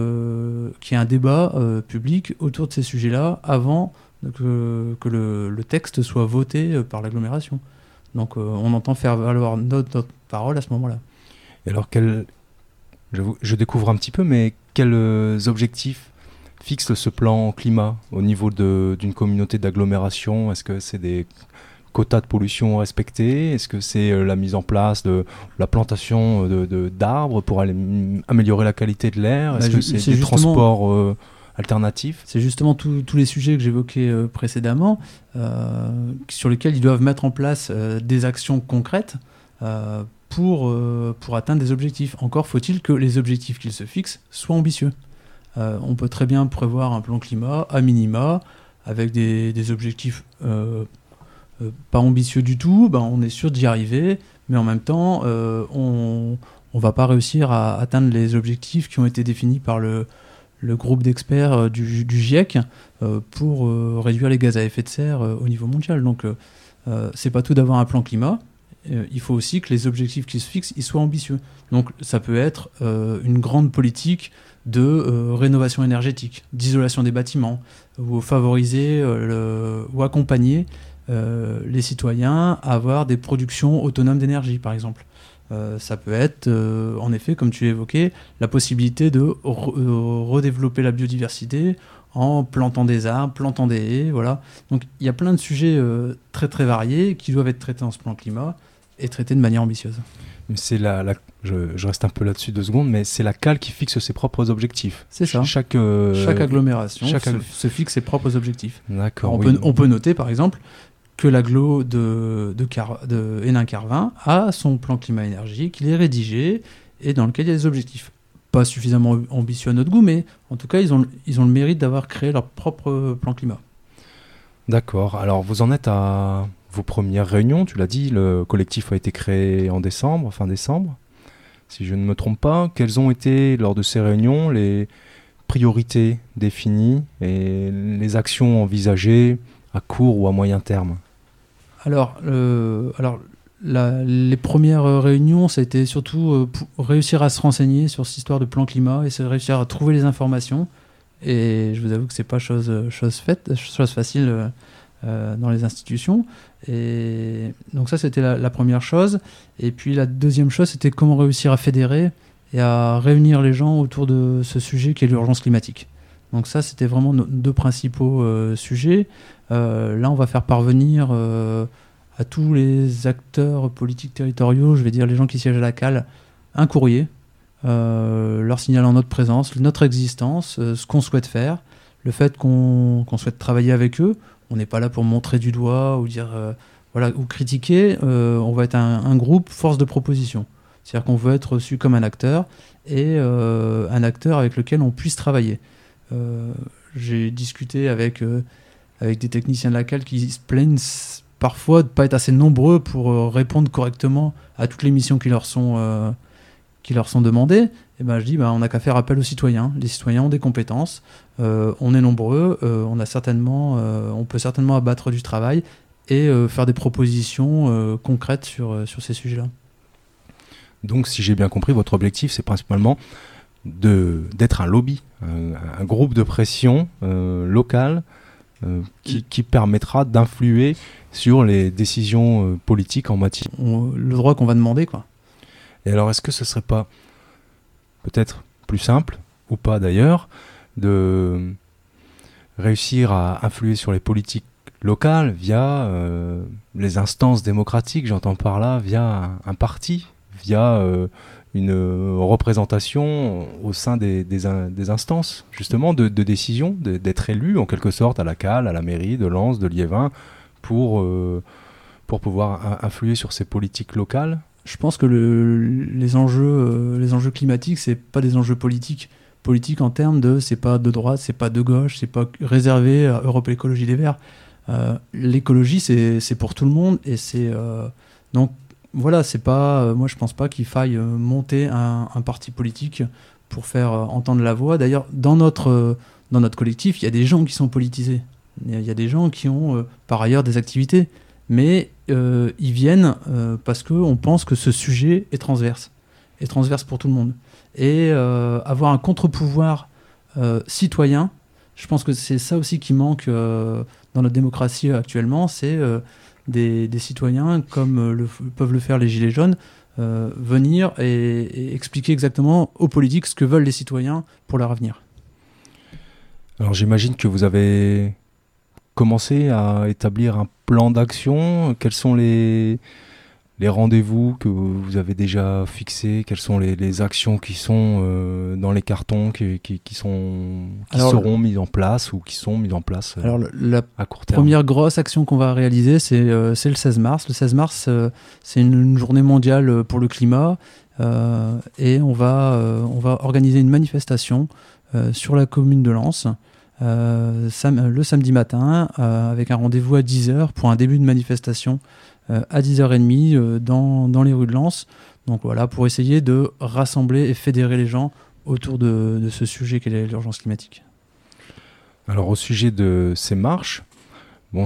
euh, qu'il y ait un débat euh, public autour de ces sujets-là avant que, que le, le texte soit voté par l'agglomération. Donc euh, on entend faire valoir notre, notre parole à ce moment-là. Et alors, quel, je, je découvre un petit peu, mais quels objectifs fixe ce plan climat au niveau de, d'une communauté d'agglomération? Est-ce que c'est des quotas de pollution respectés? Est-ce que c'est euh, la mise en place de la plantation de, de, d'arbres pour aller, m- améliorer la qualité de l'air? Est-ce bah, que c'est, c'est des transports euh, alternatifs? C'est justement tous les sujets que j'évoquais euh, précédemment, euh, sur lesquels ils doivent mettre en place euh, des actions concrètes euh, pour, euh, pour atteindre des objectifs. Encore faut-il que les objectifs qu'ils se fixent soient ambitieux. Euh, on peut très bien prévoir un plan climat à minima, avec des, des objectifs euh, euh, pas ambitieux du tout, ben on est sûr d'y arriver, mais en même temps, euh, on ne va pas réussir à atteindre les objectifs qui ont été définis par le, le groupe d'experts euh, du, du GIEC euh, pour euh, réduire les gaz à effet de serre euh, au niveau mondial. Donc, euh, euh, c'est pas tout d'avoir un plan climat, euh, il faut aussi que les objectifs qui se fixent ils soient ambitieux. Donc, ça peut être euh, une grande politique de euh, rénovation énergétique, d'isolation des bâtiments, ou favoriser euh, le, ou accompagner euh, les citoyens à avoir des productions autonomes d'énergie, par exemple. Euh, ça peut être, euh, en effet, comme tu l'évoquais, la possibilité de re- euh, redévelopper la biodiversité en plantant des arbres, plantant des haies, voilà. Donc il y a plein de sujets euh, très très variés qui doivent être traités dans ce plan climat et traités de manière ambitieuse. C'est la, la, je, je reste un peu là-dessus deux secondes, mais c'est la C A L qui fixe ses propres objectifs. C'est ça. Chaque, euh, chaque agglomération chaque se, ag... se fixe ses propres objectifs. D'accord. On, oui. peut, on peut noter, par exemple, que l'agglo de, de, Car, de Hénin-Carvin a son plan climat-énergie, qu'il est rédigé et dans lequel il y a des objectifs. Pas suffisamment ambitieux à notre goût, mais en tout cas, ils ont, ils ont le mérite d'avoir créé leur propre plan climat. D'accord. Alors, vous en êtes à vos premières réunions, tu l'as dit, le collectif a été créé en décembre, fin décembre, si je ne me trompe pas. Quelles ont été, lors de ces réunions, les priorités définies et les actions envisagées à court ou à moyen terme? Alors, euh, alors la, les premières réunions, ça a été surtout euh, pour réussir à se renseigner sur cette histoire de plan climat et réussir à trouver les informations. Et je vous avoue que c'est pas chose, chose faite, chose facile. Euh, euh, dans les institutions. Et donc ça, c'était la, la première chose. Et puis la deuxième chose, c'était comment réussir à fédérer et à réunir les gens autour de ce sujet qui est l'urgence climatique. Donc ça, c'était vraiment nos deux principaux euh, sujets. Euh, là, on va faire parvenir euh, à tous les acteurs politiques territoriaux, je vais dire les gens qui siègent à la C A L, un courrier, euh, leur signalant notre présence, notre existence, euh, ce qu'on souhaite faire, le fait qu'on, qu'on souhaite travailler avec eux. On n'est pas là pour montrer du doigt ou dire euh, voilà, ou critiquer. Euh, on va être un, un groupe force de proposition. C'est-à-dire qu'on veut être reçu comme un acteur et euh, un acteur avec lequel on puisse travailler. Euh, j'ai discuté avec, euh, avec des techniciens de la C A L qui se plaignent parfois de ne pas être assez nombreux pour euh, répondre correctement à toutes les missions qui leur sont, euh, qui leur sont demandées. Et ben, je dis ben, on n'a qu'à faire appel aux citoyens. Les citoyens ont des compétences, euh, on est nombreux, euh, on, a certainement, euh, on peut certainement abattre du travail et euh, faire des propositions euh, concrètes sur, euh, sur ces sujets-là. Donc, si j'ai bien compris, votre objectif, c'est principalement de, d'être un lobby, un, un groupe de pression euh, local euh, qui, qui permettra d'influer sur les décisions euh, politiques en matière. On, le droit qu'on va demander, quoi. Et alors, est-ce que ce ne serait pas peut-être plus simple, ou pas d'ailleurs, de réussir à influer sur les politiques locales via euh, les instances démocratiques, j'entends par là, via un, un parti, via euh, une représentation au sein des, des, des instances, justement, de, de décision, de, d'être élu en quelque sorte à la C A L, à la mairie de Lens, de Liévin, pour, euh, pour pouvoir influer sur ces politiques locales. Je pense que le, les, enjeux, euh, les enjeux climatiques, c'est pas des enjeux politiques. Politiques en termes de, c'est pas de droite, c'est pas de gauche, c'est pas réservé à Europe Écologie Les Verts. Euh, l'écologie, c'est, c'est pour tout le monde et c'est euh, donc voilà, c'est pas, euh, moi je pense pas qu'il faille euh, monter un, un parti politique pour faire euh, entendre la voix. D'ailleurs, dans notre, euh, dans notre collectif, il y a des gens qui sont politisés. Il y a des gens qui ont euh, par ailleurs des activités, mais euh, ils viennent euh, parce qu'on pense que ce sujet est transverse, est transverse pour tout le monde. Et euh, avoir un contre-pouvoir euh, citoyen, je pense que c'est ça aussi qui manque euh, dans notre démocratie actuellement, c'est euh, des, des citoyens, comme le, peuvent le faire les Gilets jaunes, euh, venir et, et expliquer exactement aux politiques ce que veulent les citoyens pour leur avenir. Alors j'imagine que vous avez commencé à établir un plan d'action. Quels sont les, les rendez-vous que vous avez déjà fixés? Quelles sont les, les actions qui sont euh, dans les cartons, qui, qui, qui, sont, qui Alors, seront mises en place ou qui sont mises en place euh, Alors, la à court terme? Première grosse action qu'on va réaliser, c'est, euh, c'est le seize mars. Le seize mars, euh, c'est une, une journée mondiale pour le climat euh, et on va, euh, on va organiser une manifestation euh, sur la commune de Lens. Euh, sam- le samedi matin euh, avec un rendez-vous à dix heures pour un début de manifestation euh, à dix heures trente euh, dans, dans les rues de Lens. Donc voilà, pour essayer de rassembler et fédérer les gens autour de, de ce sujet qu'est l'urgence climatique. Alors au sujet de ces marches, bon,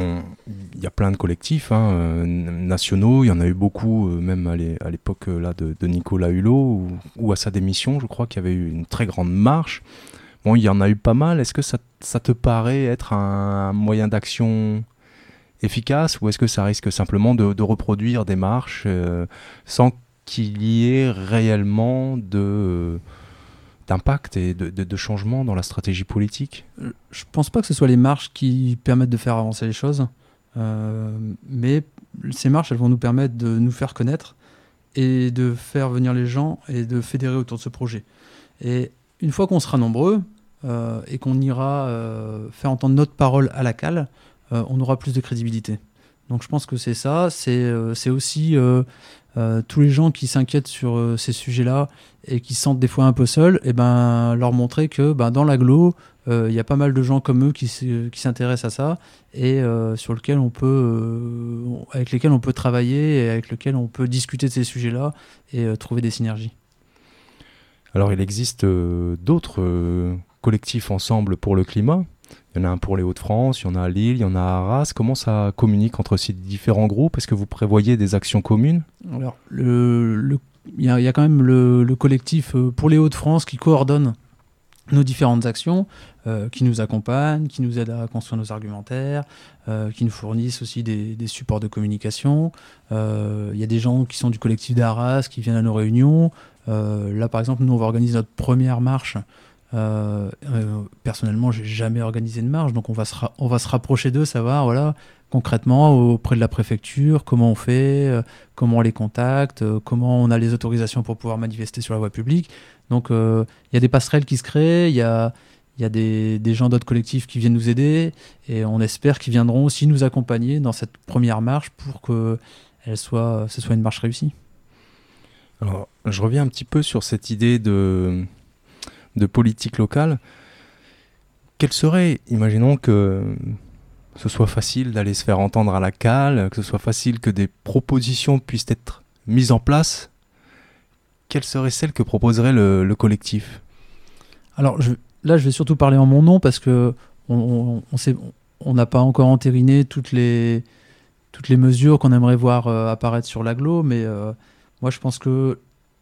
il y a plein de collectifs hein, euh, nationaux, il y en a eu beaucoup, euh, même à, l'é- à l'époque euh, là, de, de Nicolas Hulot ou, ou à sa démission, je crois qu'il y avait eu une très grande marche. Bon, il y en a eu pas mal. Est-ce que ça, ça te paraît être un moyen d'action efficace ou est-ce que ça risque simplement de, de reproduire des marches euh, sans qu'il y ait réellement de, d'impact et de, de, de changement dans la stratégie politique? Je pense pas que ce soit les marches qui permettent de faire avancer les choses, euh, mais ces marches, elles vont nous permettre de nous faire connaître et de faire venir les gens et de fédérer autour de ce projet. Et une fois qu'on sera nombreux euh, et qu'on ira euh, faire entendre notre parole à la C A L, euh, on aura plus de crédibilité. Donc je pense que c'est ça, c'est, euh, c'est aussi euh, euh, tous les gens qui s'inquiètent sur euh, ces sujets-là et qui se sentent des fois un peu seuls, et ben, leur montrer que ben, dans l'agglo, il euh, y a pas mal de gens comme eux qui, qui s'intéressent à ça et euh, sur lequel on peut, euh, avec lesquels on peut travailler et avec lesquels on peut discuter de ces sujets-là et euh, trouver des synergies. Alors il existe euh, d'autres euh, collectifs ensemble pour le climat. Il y en a un pour les Hauts-de-France, il y en a à Lille, il y en a à Arras. Comment ça communique entre ces différents groupes? Est-ce que vous prévoyez des actions communes? Alors, le, le, y a, y a quand même le, le collectif pour les Hauts-de-France qui coordonne nos différentes actions, euh, qui nous accompagnent, qui nous aident à construire nos argumentaires, euh, qui nous fournissent aussi des, des supports de communication. Il euh, y a des gens qui sont du collectif d'Arras qui viennent à nos réunions. Euh, là, par exemple, nous, on va organiser notre première marche. Euh, euh, personnellement, j'ai jamais organisé de marche, donc on va se, ra- on va se rapprocher d'eux, savoir, voilà, concrètement, auprès de la préfecture, comment on fait, euh, comment on les contacte, euh, comment on a les autorisations pour pouvoir manifester sur la voie publique. Donc, il euh, y a des passerelles qui se créent, il y a, y a des, des gens d'autres collectifs qui viennent nous aider, et on espère qu'ils viendront aussi nous accompagner dans cette première marche pour que elle soit, ce soit une marche réussie. Alors, je reviens un petit peu sur cette idée de, de politique locale. Quelle serait, imaginons que ce soit facile d'aller se faire entendre à la cale, que ce soit facile que des propositions puissent être mises en place, quelle serait celle que proposerait le, le collectif ? Alors je, là, je vais surtout parler en mon nom parce que on, on, on sait, on n'a pas encore entériné toutes les, toutes les mesures qu'on aimerait voir euh, apparaître sur l'agglo, mais euh, moi je pense que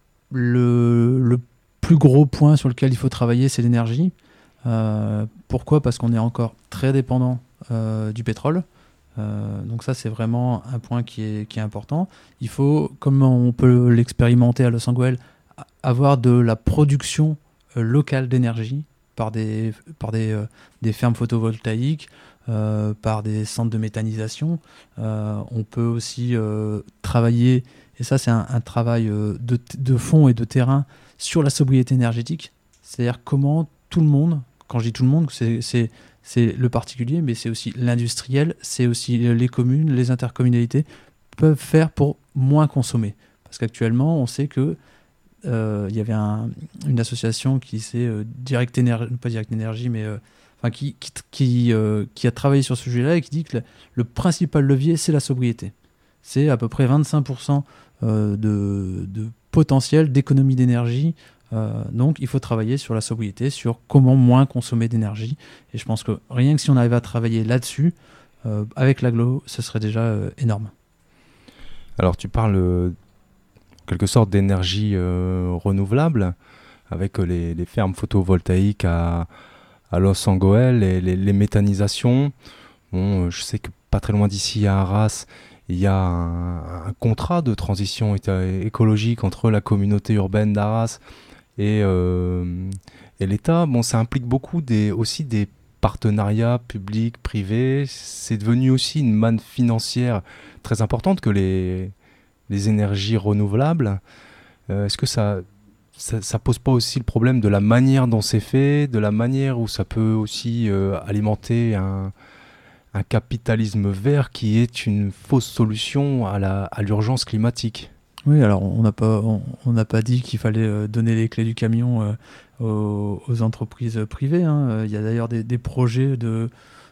le, le plus gros point sur lequel il faut travailler, c'est l'énergie. Euh, pourquoi ? Parce qu'on est encore très dépendant euh, du pétrole. Euh, donc ça, c'est vraiment un point qui est, qui est important. Il faut, comme on peut l'expérimenter à Los Angeles, avoir de la production euh, locale d'énergie par des, par des, euh, des fermes photovoltaïques, euh, par des centres de méthanisation. Euh, on peut aussi euh, travailler, et ça c'est un, un travail euh, de, de fond et de terrain, sur la sobriété énergétique. C'est-à-dire comment tout le monde, quand je dis tout le monde, c'est... c'est c'est le particulier, mais c'est aussi l'industriel, c'est aussi les communes, les intercommunalités peuvent faire pour moins consommer. Parce qu'actuellement, on sait que euh, il y avait un, une association qui c'est euh, Direct Énergie, pas Direct Énergie, mais euh, enfin qui qui qui, euh, qui a travaillé sur ce sujet-là et qui dit que le, le principal levier, c'est la sobriété. C'est à peu près vingt-cinq pour cent euh, de, de potentiel d'économie d'énergie. Euh, donc il faut travailler sur la sobriété, sur comment moins consommer d'énergie. Et je pense que rien que si on arrive à travailler là-dessus, euh, avec l'agglo, ce serait déjà euh, énorme. Alors tu parles euh, en quelque sorte d'énergie euh, renouvelable, avec euh, les, les fermes photovoltaïques à, à Los Angeles, les, les, les méthanisations. Bon, euh, je sais que pas très loin d'ici à Arras, il y a un, un contrat de transition é- écologique entre la communauté urbaine d'Arras et, euh, et l'État. Bon, ça implique beaucoup des, aussi des partenariats publics, privés. C'est devenu aussi une manne financière très importante que les, les énergies renouvelables. Euh, est-ce que ça, ça, ça pose pas aussi le problème de la manière dont c'est fait, de la manière où ça peut aussi euh, alimenter un, un capitalisme vert qui est une fausse solution à, la, à l'urgence climatique ? Oui, alors on n'a pas, on, on n'a pas dit qu'il fallait euh, donner les clés du camion euh, aux, aux entreprises privées. Hein. Il y a d'ailleurs des, des projets de,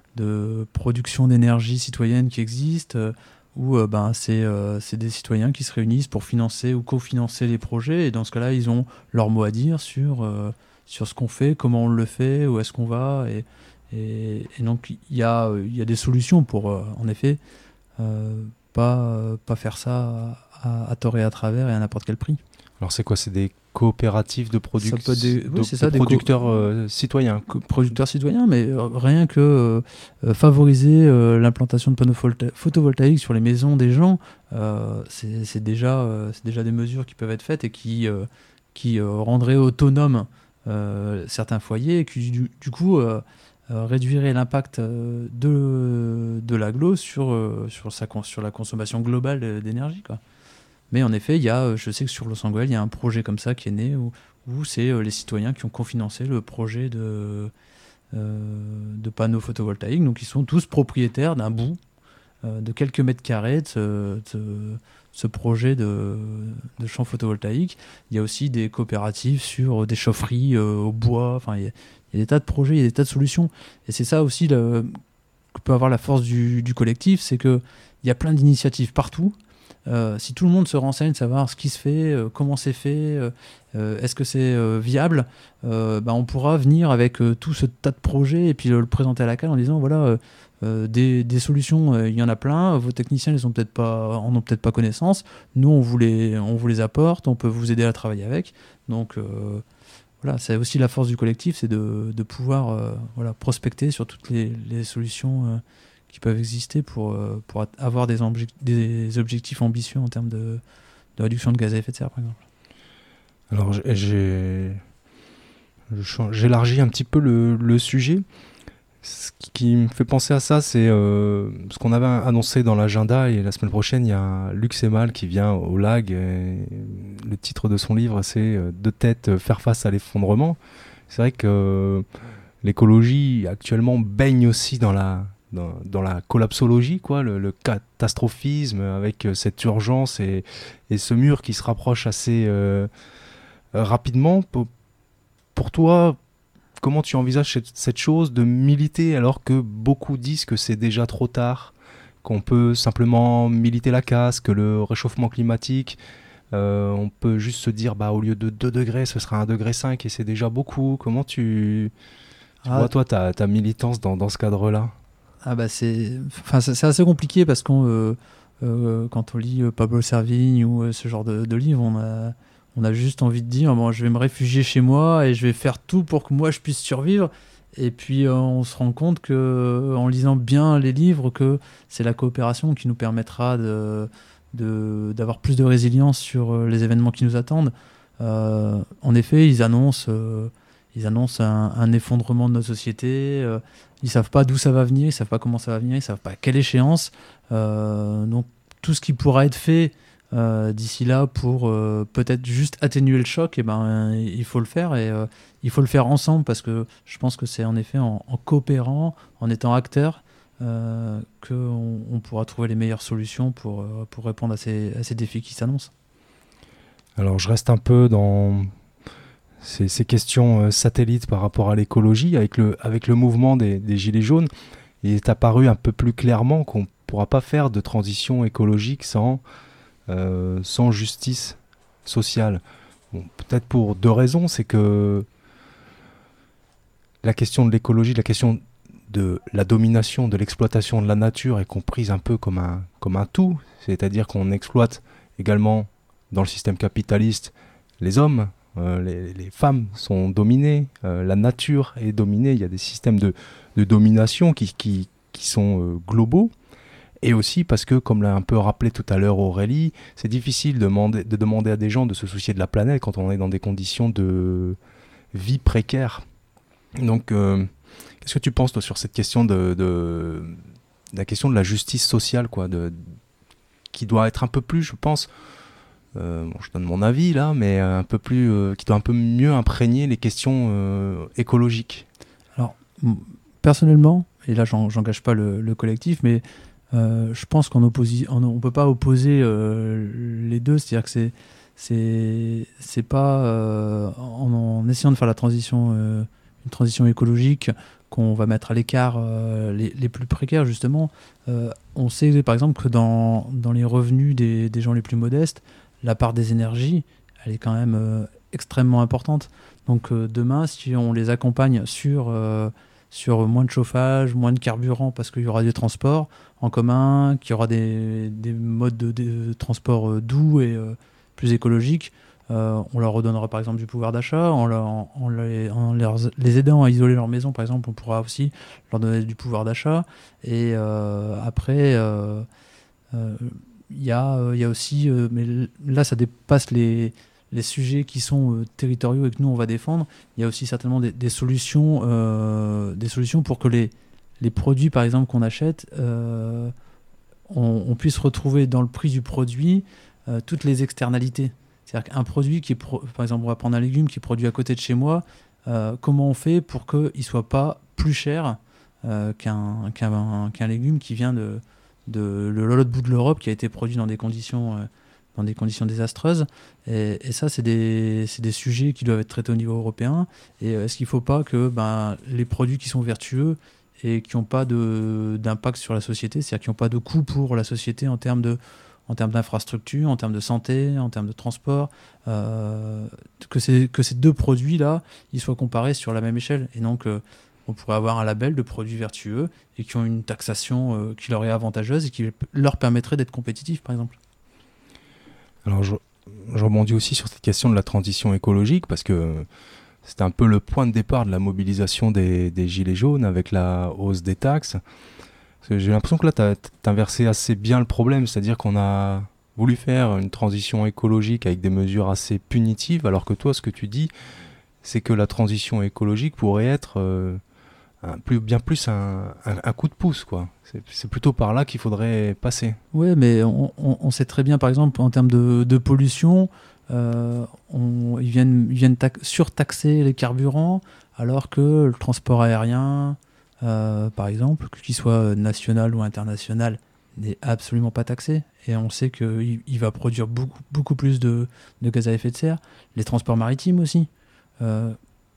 de production d'énergie citoyenne qui existent, euh, où euh, ben, c'est, euh, c'est des citoyens qui se réunissent pour financer ou cofinancer les projets. Et dans ce cas-là, ils ont leur mot à dire sur, euh, sur ce qu'on fait, comment on le fait, où est-ce qu'on va. Et, et, et donc il y a, il y a des solutions pour, euh, en effet, euh, pas, euh, pas faire ça à, à tort et à travers et à n'importe quel prix. Alors c'est quoi ? C'est des coopératives de, produc- Ça peut des- oui, de, c'est de ça, des co- producteurs euh, citoyens. Co- producteurs citoyens, mais euh, rien que euh, euh, favoriser euh, l'implantation de panneaux photo- photovoltaïques sur les maisons des gens, euh, c'est, c'est, déjà, euh, c'est déjà des mesures qui peuvent être faites et qui, euh, qui euh, rendraient autonomes euh, certains foyers et qui du, du coup euh, euh, réduiraient l'impact euh, de, de l'agglo sur, euh, sur, sa, cons- sur la consommation globale euh, d'énergie, quoi. Mais en effet, il y a, je sais que sur Los Angeles, il y a un projet comme ça qui est né où, où c'est euh, les citoyens qui ont cofinancé le projet de, euh, de panneaux photovoltaïques. Donc ils sont tous propriétaires d'un bout euh, de quelques mètres carrés de ce, de ce, ce projet de, de champ photovoltaïque. Il y a aussi des coopératives sur des chaufferies euh, au bois. Enfin, il y, a, il y a des tas de projets, il y a des tas de solutions. Et c'est ça aussi le, que peut avoir la force du, du collectif, c'est qu'il y a plein d'initiatives partout. Euh, si tout le monde se renseigne, savoir ce qui se fait, euh, comment c'est fait, euh, euh, est-ce que c'est euh, viable, euh, bah, on pourra venir avec euh, tout ce tas de projets et puis le, le présenter à la cale en disant voilà, euh, euh, des, des solutions, il euh, y en a plein, vos techniciens ils ont peut-être pas, en ont peut-être pas connaissance, nous on vous les, on vous les apporte, on peut vous aider à travailler avec. Donc euh, voilà, c'est aussi la force du collectif, c'est de, de pouvoir euh, voilà, prospecter sur toutes les, les solutions euh, qui peuvent exister pour, euh, pour avoir des, obje- des objectifs ambitieux en termes de, de réduction de gaz à effet de serre, par exemple. Alors, j'ai, j'ai, j'élargis un petit peu le, le sujet. Ce qui me fait penser à ça, c'est euh, ce qu'on avait annoncé dans l'agenda, et la semaine prochaine, il y a Lux Emal qui vient au L A G. Et le titre de son livre, c'est euh, « De tête, faire face à l'effondrement ». C'est vrai que euh, l'écologie, actuellement, baigne aussi dans la, dans, dans la collapsologie, quoi, le, le catastrophisme, avec euh, cette urgence et, et ce mur qui se rapproche assez euh, rapidement. Pour, pour toi, comment tu envisages cette, cette chose de militer alors que beaucoup disent que c'est déjà trop tard, qu'on peut simplement militer la casse, que le réchauffement climatique, euh, on peut juste se dire bah, au lieu de deux degrés, ce sera un degré cinq et c'est déjà beaucoup. Comment tu, tu ah, vois toi ta, ta militance dans, dans ce cadre-là? Ah bah c'est, enfin, c'est, c'est assez compliqué parce qu'on, euh, euh, quand on lit euh, Pablo Servigne ou euh, ce genre de, de livres, on a... On a juste envie de dire, bon, je vais me réfugier chez moi et je vais faire tout pour que moi je puisse survivre. Et puis euh, on se rend compte que, en lisant bien les livres, que c'est la coopération qui nous permettra de, de, d'avoir plus de résilience sur les événements qui nous attendent. Euh, en effet, ils annoncent, euh, ils annoncent un, un effondrement de notre société. Euh, ils ne savent pas d'où ça va venir, ils ne savent pas comment ça va venir, ils ne savent pas à quelle échéance. Euh, donc tout ce qui pourra être fait Euh, d'ici là pour euh, peut-être juste atténuer le choc, et ben euh, il faut le faire, et euh, il faut le faire ensemble, parce que je pense que c'est en effet en, en coopérant, en étant acteur, euh, qu'on on pourra trouver les meilleures solutions pour, euh, pour répondre à ces, à ces défis qui s'annoncent. Alors je reste un peu dans ces, ces questions euh, satellites par rapport à l'écologie. Avec le, avec le mouvement des, des Gilets jaunes, il est apparu un peu plus clairement qu'on ne pourra pas faire de transition écologique sans Euh, sans justice sociale. Bon, peut-être pour deux raisons. C'est que la question de l'écologie, la question de la domination, de l'exploitation de la nature est comprise un peu comme un, comme un tout. C'est-à-dire qu'on exploite également dans le système capitaliste les hommes, euh, les, les femmes sont dominées, euh, la nature est dominée. Il y a des systèmes de, de domination qui, qui, qui sont euh, globaux. Et aussi parce que, comme l'a un peu rappelé tout à l'heure Aurélie, c'est difficile de demander, de demander à des gens de se soucier de la planète quand on est dans des conditions de vie précaires. Donc, euh, qu'est-ce que tu penses toi, sur cette question de, de, de la question de la justice sociale, quoi, de, qui doit être un peu plus, je pense, euh, bon, je donne mon avis là, mais un peu plus, euh, qui doit un peu mieux imprégner les questions euh, écologiques. Alors, personnellement, et là j'en, j'engage pas le, le collectif, mais Euh, je pense qu'on opposi- on ne peut pas opposer euh, les deux, c'est-à-dire que c'est, c'est, c'est pas euh, en, en essayant de faire la transition, euh, une transition écologique qu'on va mettre à l'écart euh, les, les plus précaires, justement. Euh, on sait par exemple que dans, dans les revenus des, des gens les plus modestes, la part des énergies, elle est quand même euh, extrêmement importante. Donc euh, demain, si on les accompagne sur... Euh, sur moins de chauffage, moins de carburant, parce qu'il y aura des transports en commun, qu'il y aura des, des modes de, de transport euh, doux et euh, plus écologiques. Euh, on leur redonnera par exemple du pouvoir d'achat, en, leur, en, en, les, en leur, les aidant à isoler leur maison par exemple, on pourra aussi leur donner du pouvoir d'achat. Et euh, après, il euh, euh, y, euh, y a aussi, euh, mais là ça dépasse les... les sujets qui sont euh, territoriaux et que nous on va défendre, il y a aussi certainement des, des solutions, euh, des solutions pour que les, les produits par exemple qu'on achète, euh, on, on puisse retrouver dans le prix du produit euh, toutes les externalités. C'est-à-dire qu'un produit qui est, pro- par exemple on va prendre un légume qui est produit à côté de chez moi, euh, comment on fait pour qu'il soit pas plus cher euh, qu'un, qu'un, qu'un légume qui vient de, de, de l'autre bout de l'Europe, qui a été produit dans des conditions euh, dans des conditions désastreuses, et, et ça c'est des, c'est des sujets qui doivent être traités au niveau européen. Et est-ce qu'il ne faut pas que ben, les produits qui sont vertueux et qui n'ont pas de, d'impact sur la société, c'est-à-dire qui n'ont pas de coût pour la société en termes, de, en termes d'infrastructure, en termes de santé, en termes de transport, euh, que, ces, que ces deux produits-là ils soient comparés sur la même échelle, et donc euh, on pourrait avoir un label de produits vertueux et qui ont une taxation euh, qui leur est avantageuse et qui leur permettrait d'être compétitifs par exemple. Alors je, je rebondis aussi sur cette question de la transition écologique, parce que c'était un peu le point de départ de la mobilisation des, des Gilets jaunes avec la hausse des taxes. Parce que j'ai l'impression que là, tu as inversé assez bien le problème, c'est-à-dire qu'on a voulu faire une transition écologique avec des mesures assez punitives, alors que toi, ce que tu dis, c'est que la transition écologique pourrait être euh, un, plus, bien plus un, un, un coup de pouce, quoi. C'est, c'est plutôt par là qu'il faudrait passer. Oui, mais on, on, on sait très bien, par exemple, en termes de, de pollution, euh, on, ils viennent, ils viennent tax- surtaxer les carburants, alors que le transport aérien, euh, par exemple, qu'il soit national ou international, n'est absolument pas taxé. Et on sait qu'il il va produire beaucoup, beaucoup plus de, de gaz à effet de serre. Les transports maritimes aussi. Euh,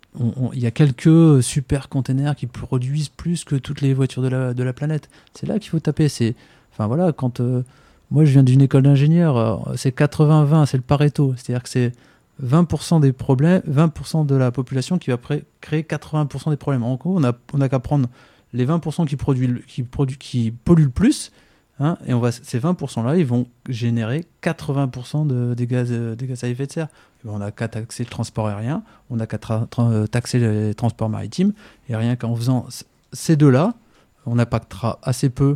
il y a quelques super containers qui produisent plus que toutes les voitures de la, de la planète. C'est là qu'il faut taper. C'est, enfin voilà, quand euh, moi je viens d'une école d'ingénieur, euh, c'est quatre-vingts vingt, c'est le Pareto. C'est-à-dire que c'est vingt pour cent des problèmes, vingt pour cent de la population qui va pré- créer quatre-vingts pour cent des problèmes. En gros, on a, on a qu'à prendre les vingt pour cent qui, produit, qui, produit, qui polluent le plus, hein, et on va, ces vingt pour cent-là, ils vont générer quatre-vingts pour cent de, des, gaz, des gaz à effet de serre. Et ben, on n'a qu'à taxer le transport aérien, on n'a qu'à tra- tra- taxer les transports maritimes, et rien qu'en faisant c- ces deux-là, on impactera assez peu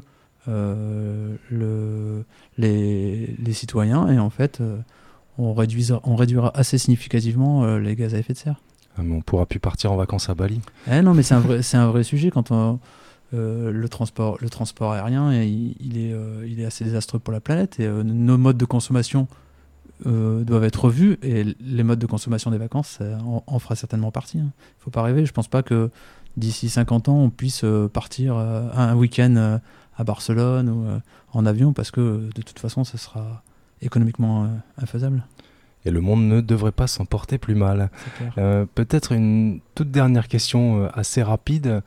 euh, le, les, les citoyens, et en fait, euh, on, réduira, on réduira assez significativement euh, les gaz à effet de serre. Ah, mais on ne pourra plus partir en vacances à Bali. Eh non, mais c'est un vrai, c'est un vrai sujet quand on... Euh, le, transport, le transport aérien, il, il, est, euh, il est assez désastreux pour la planète, et euh, nos modes de consommation euh, doivent être revus, et les modes de consommation des vacances ça en, en fera certainement partie. Il hein. ne faut pas rêver, je ne pense pas que d'ici cinquante ans on puisse euh, partir euh, un week-end euh, à Barcelone ou euh, en avion, parce que de toute façon ça sera économiquement euh, infaisable. Et le monde ne devrait pas s'en porter plus mal. Euh, peut-être une toute dernière question euh, assez rapide.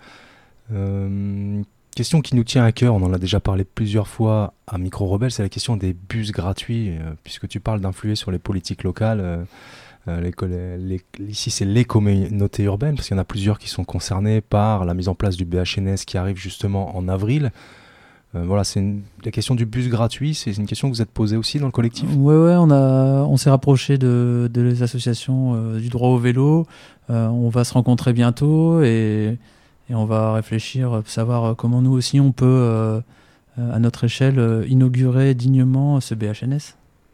Euh, question qui nous tient à cœur, on en a déjà parlé plusieurs fois à Micro Rebelle, c'est la question des bus gratuits, euh, puisque tu parles d'influer sur les politiques locales. Euh, euh, les, les, ici, c'est les communautés urbaines, parce qu'il y en a plusieurs qui sont concernées par la mise en place du B H N S qui arrive justement en avril. Euh, voilà, c'est une, la question du bus gratuit, c'est une question que vous êtes posée aussi dans le collectif ? Ouais, ouais, on, a, on s'est rapproché de, de les associations euh, du droit au vélo. Euh, on va se rencontrer bientôt et, et on va réfléchir, savoir comment nous aussi on peut, euh, à notre échelle, euh, inaugurer dignement ce B H N S.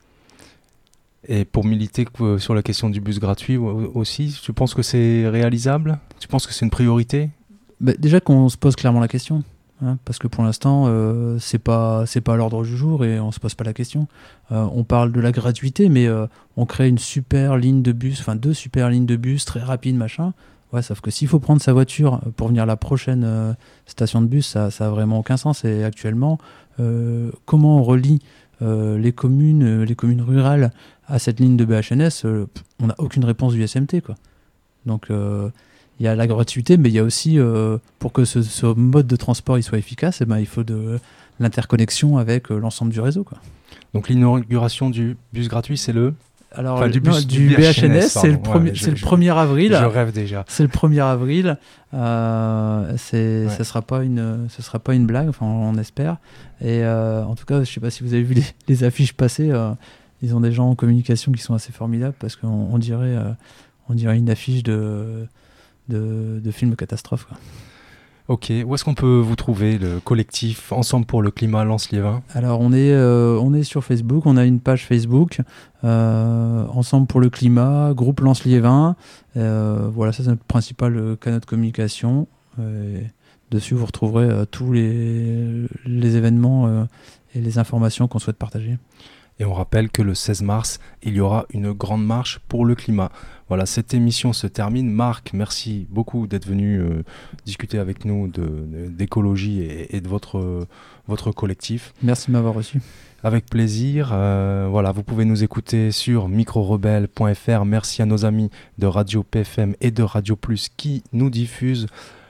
Et pour militer euh, sur la question du bus gratuit aussi, tu penses que c'est réalisable ? Tu penses que c'est une priorité ? Bah, déjà qu'on se pose clairement la question. Hein, parce que pour l'instant, euh, c'est pas c'est pas à l'ordre du jour et on se pose pas la question. Euh, on parle de la gratuité, mais euh, on crée une super ligne de bus, enfin deux super lignes de bus très rapides, machin. Ouais, sauf que s'il faut prendre sa voiture pour venir à la prochaine euh, station de bus, ça ça a vraiment aucun sens. Et actuellement, euh, comment on relie euh, les communes, euh, les communes rurales à cette ligne de B H N S, euh, on n'a aucune réponse du S M T, quoi. Donc euh, il y a la gratuité, mais il y a aussi, euh, pour que ce, ce mode de transport il soit efficace, eh ben, il faut de l'interconnexion avec euh, l'ensemble du réseau, quoi. Donc l'inauguration du bus gratuit, c'est le Alors, enfin, le, du, bus, non, du, du B H N S, c'est, le, ouais, premier, je, c'est le je, premier avril. Je rêve déjà. C'est le premier avril. Euh, c'est, ouais. Ça ne sera pas une, ce sera pas une blague, enfin, on, on espère. Et euh, en tout cas, je ne sais pas si vous avez vu les, les affiches passer. Euh, ils ont des gens en communication qui sont assez formidables parce qu'on on dirait, euh, on dirait une affiche de... De, de films catastrophes, quoi. Ok, où est-ce qu'on peut vous trouver, le collectif Ensemble pour le climat Lens-Liévin ? Alors on est, euh, on est sur Facebook, on a une page Facebook, euh, Ensemble pour le climat, groupe Lens-Liévin, euh, voilà, ça c'est notre principal canal de communication. Et dessus vous retrouverez euh, tous les, les événements euh, et les informations qu'on souhaite partager. Et on rappelle que le seize mars, il y aura une grande marche pour le climat. Voilà, cette émission se termine. Marc, merci beaucoup d'être venu euh, discuter avec nous de, de, d'écologie et, et de votre, euh, votre collectif. Merci de m'avoir reçu. Avec plaisir. Euh, voilà, vous pouvez nous écouter sur micro rebelle point f r. Merci à nos amis de Radio P F M et de Radio Plus qui nous diffusent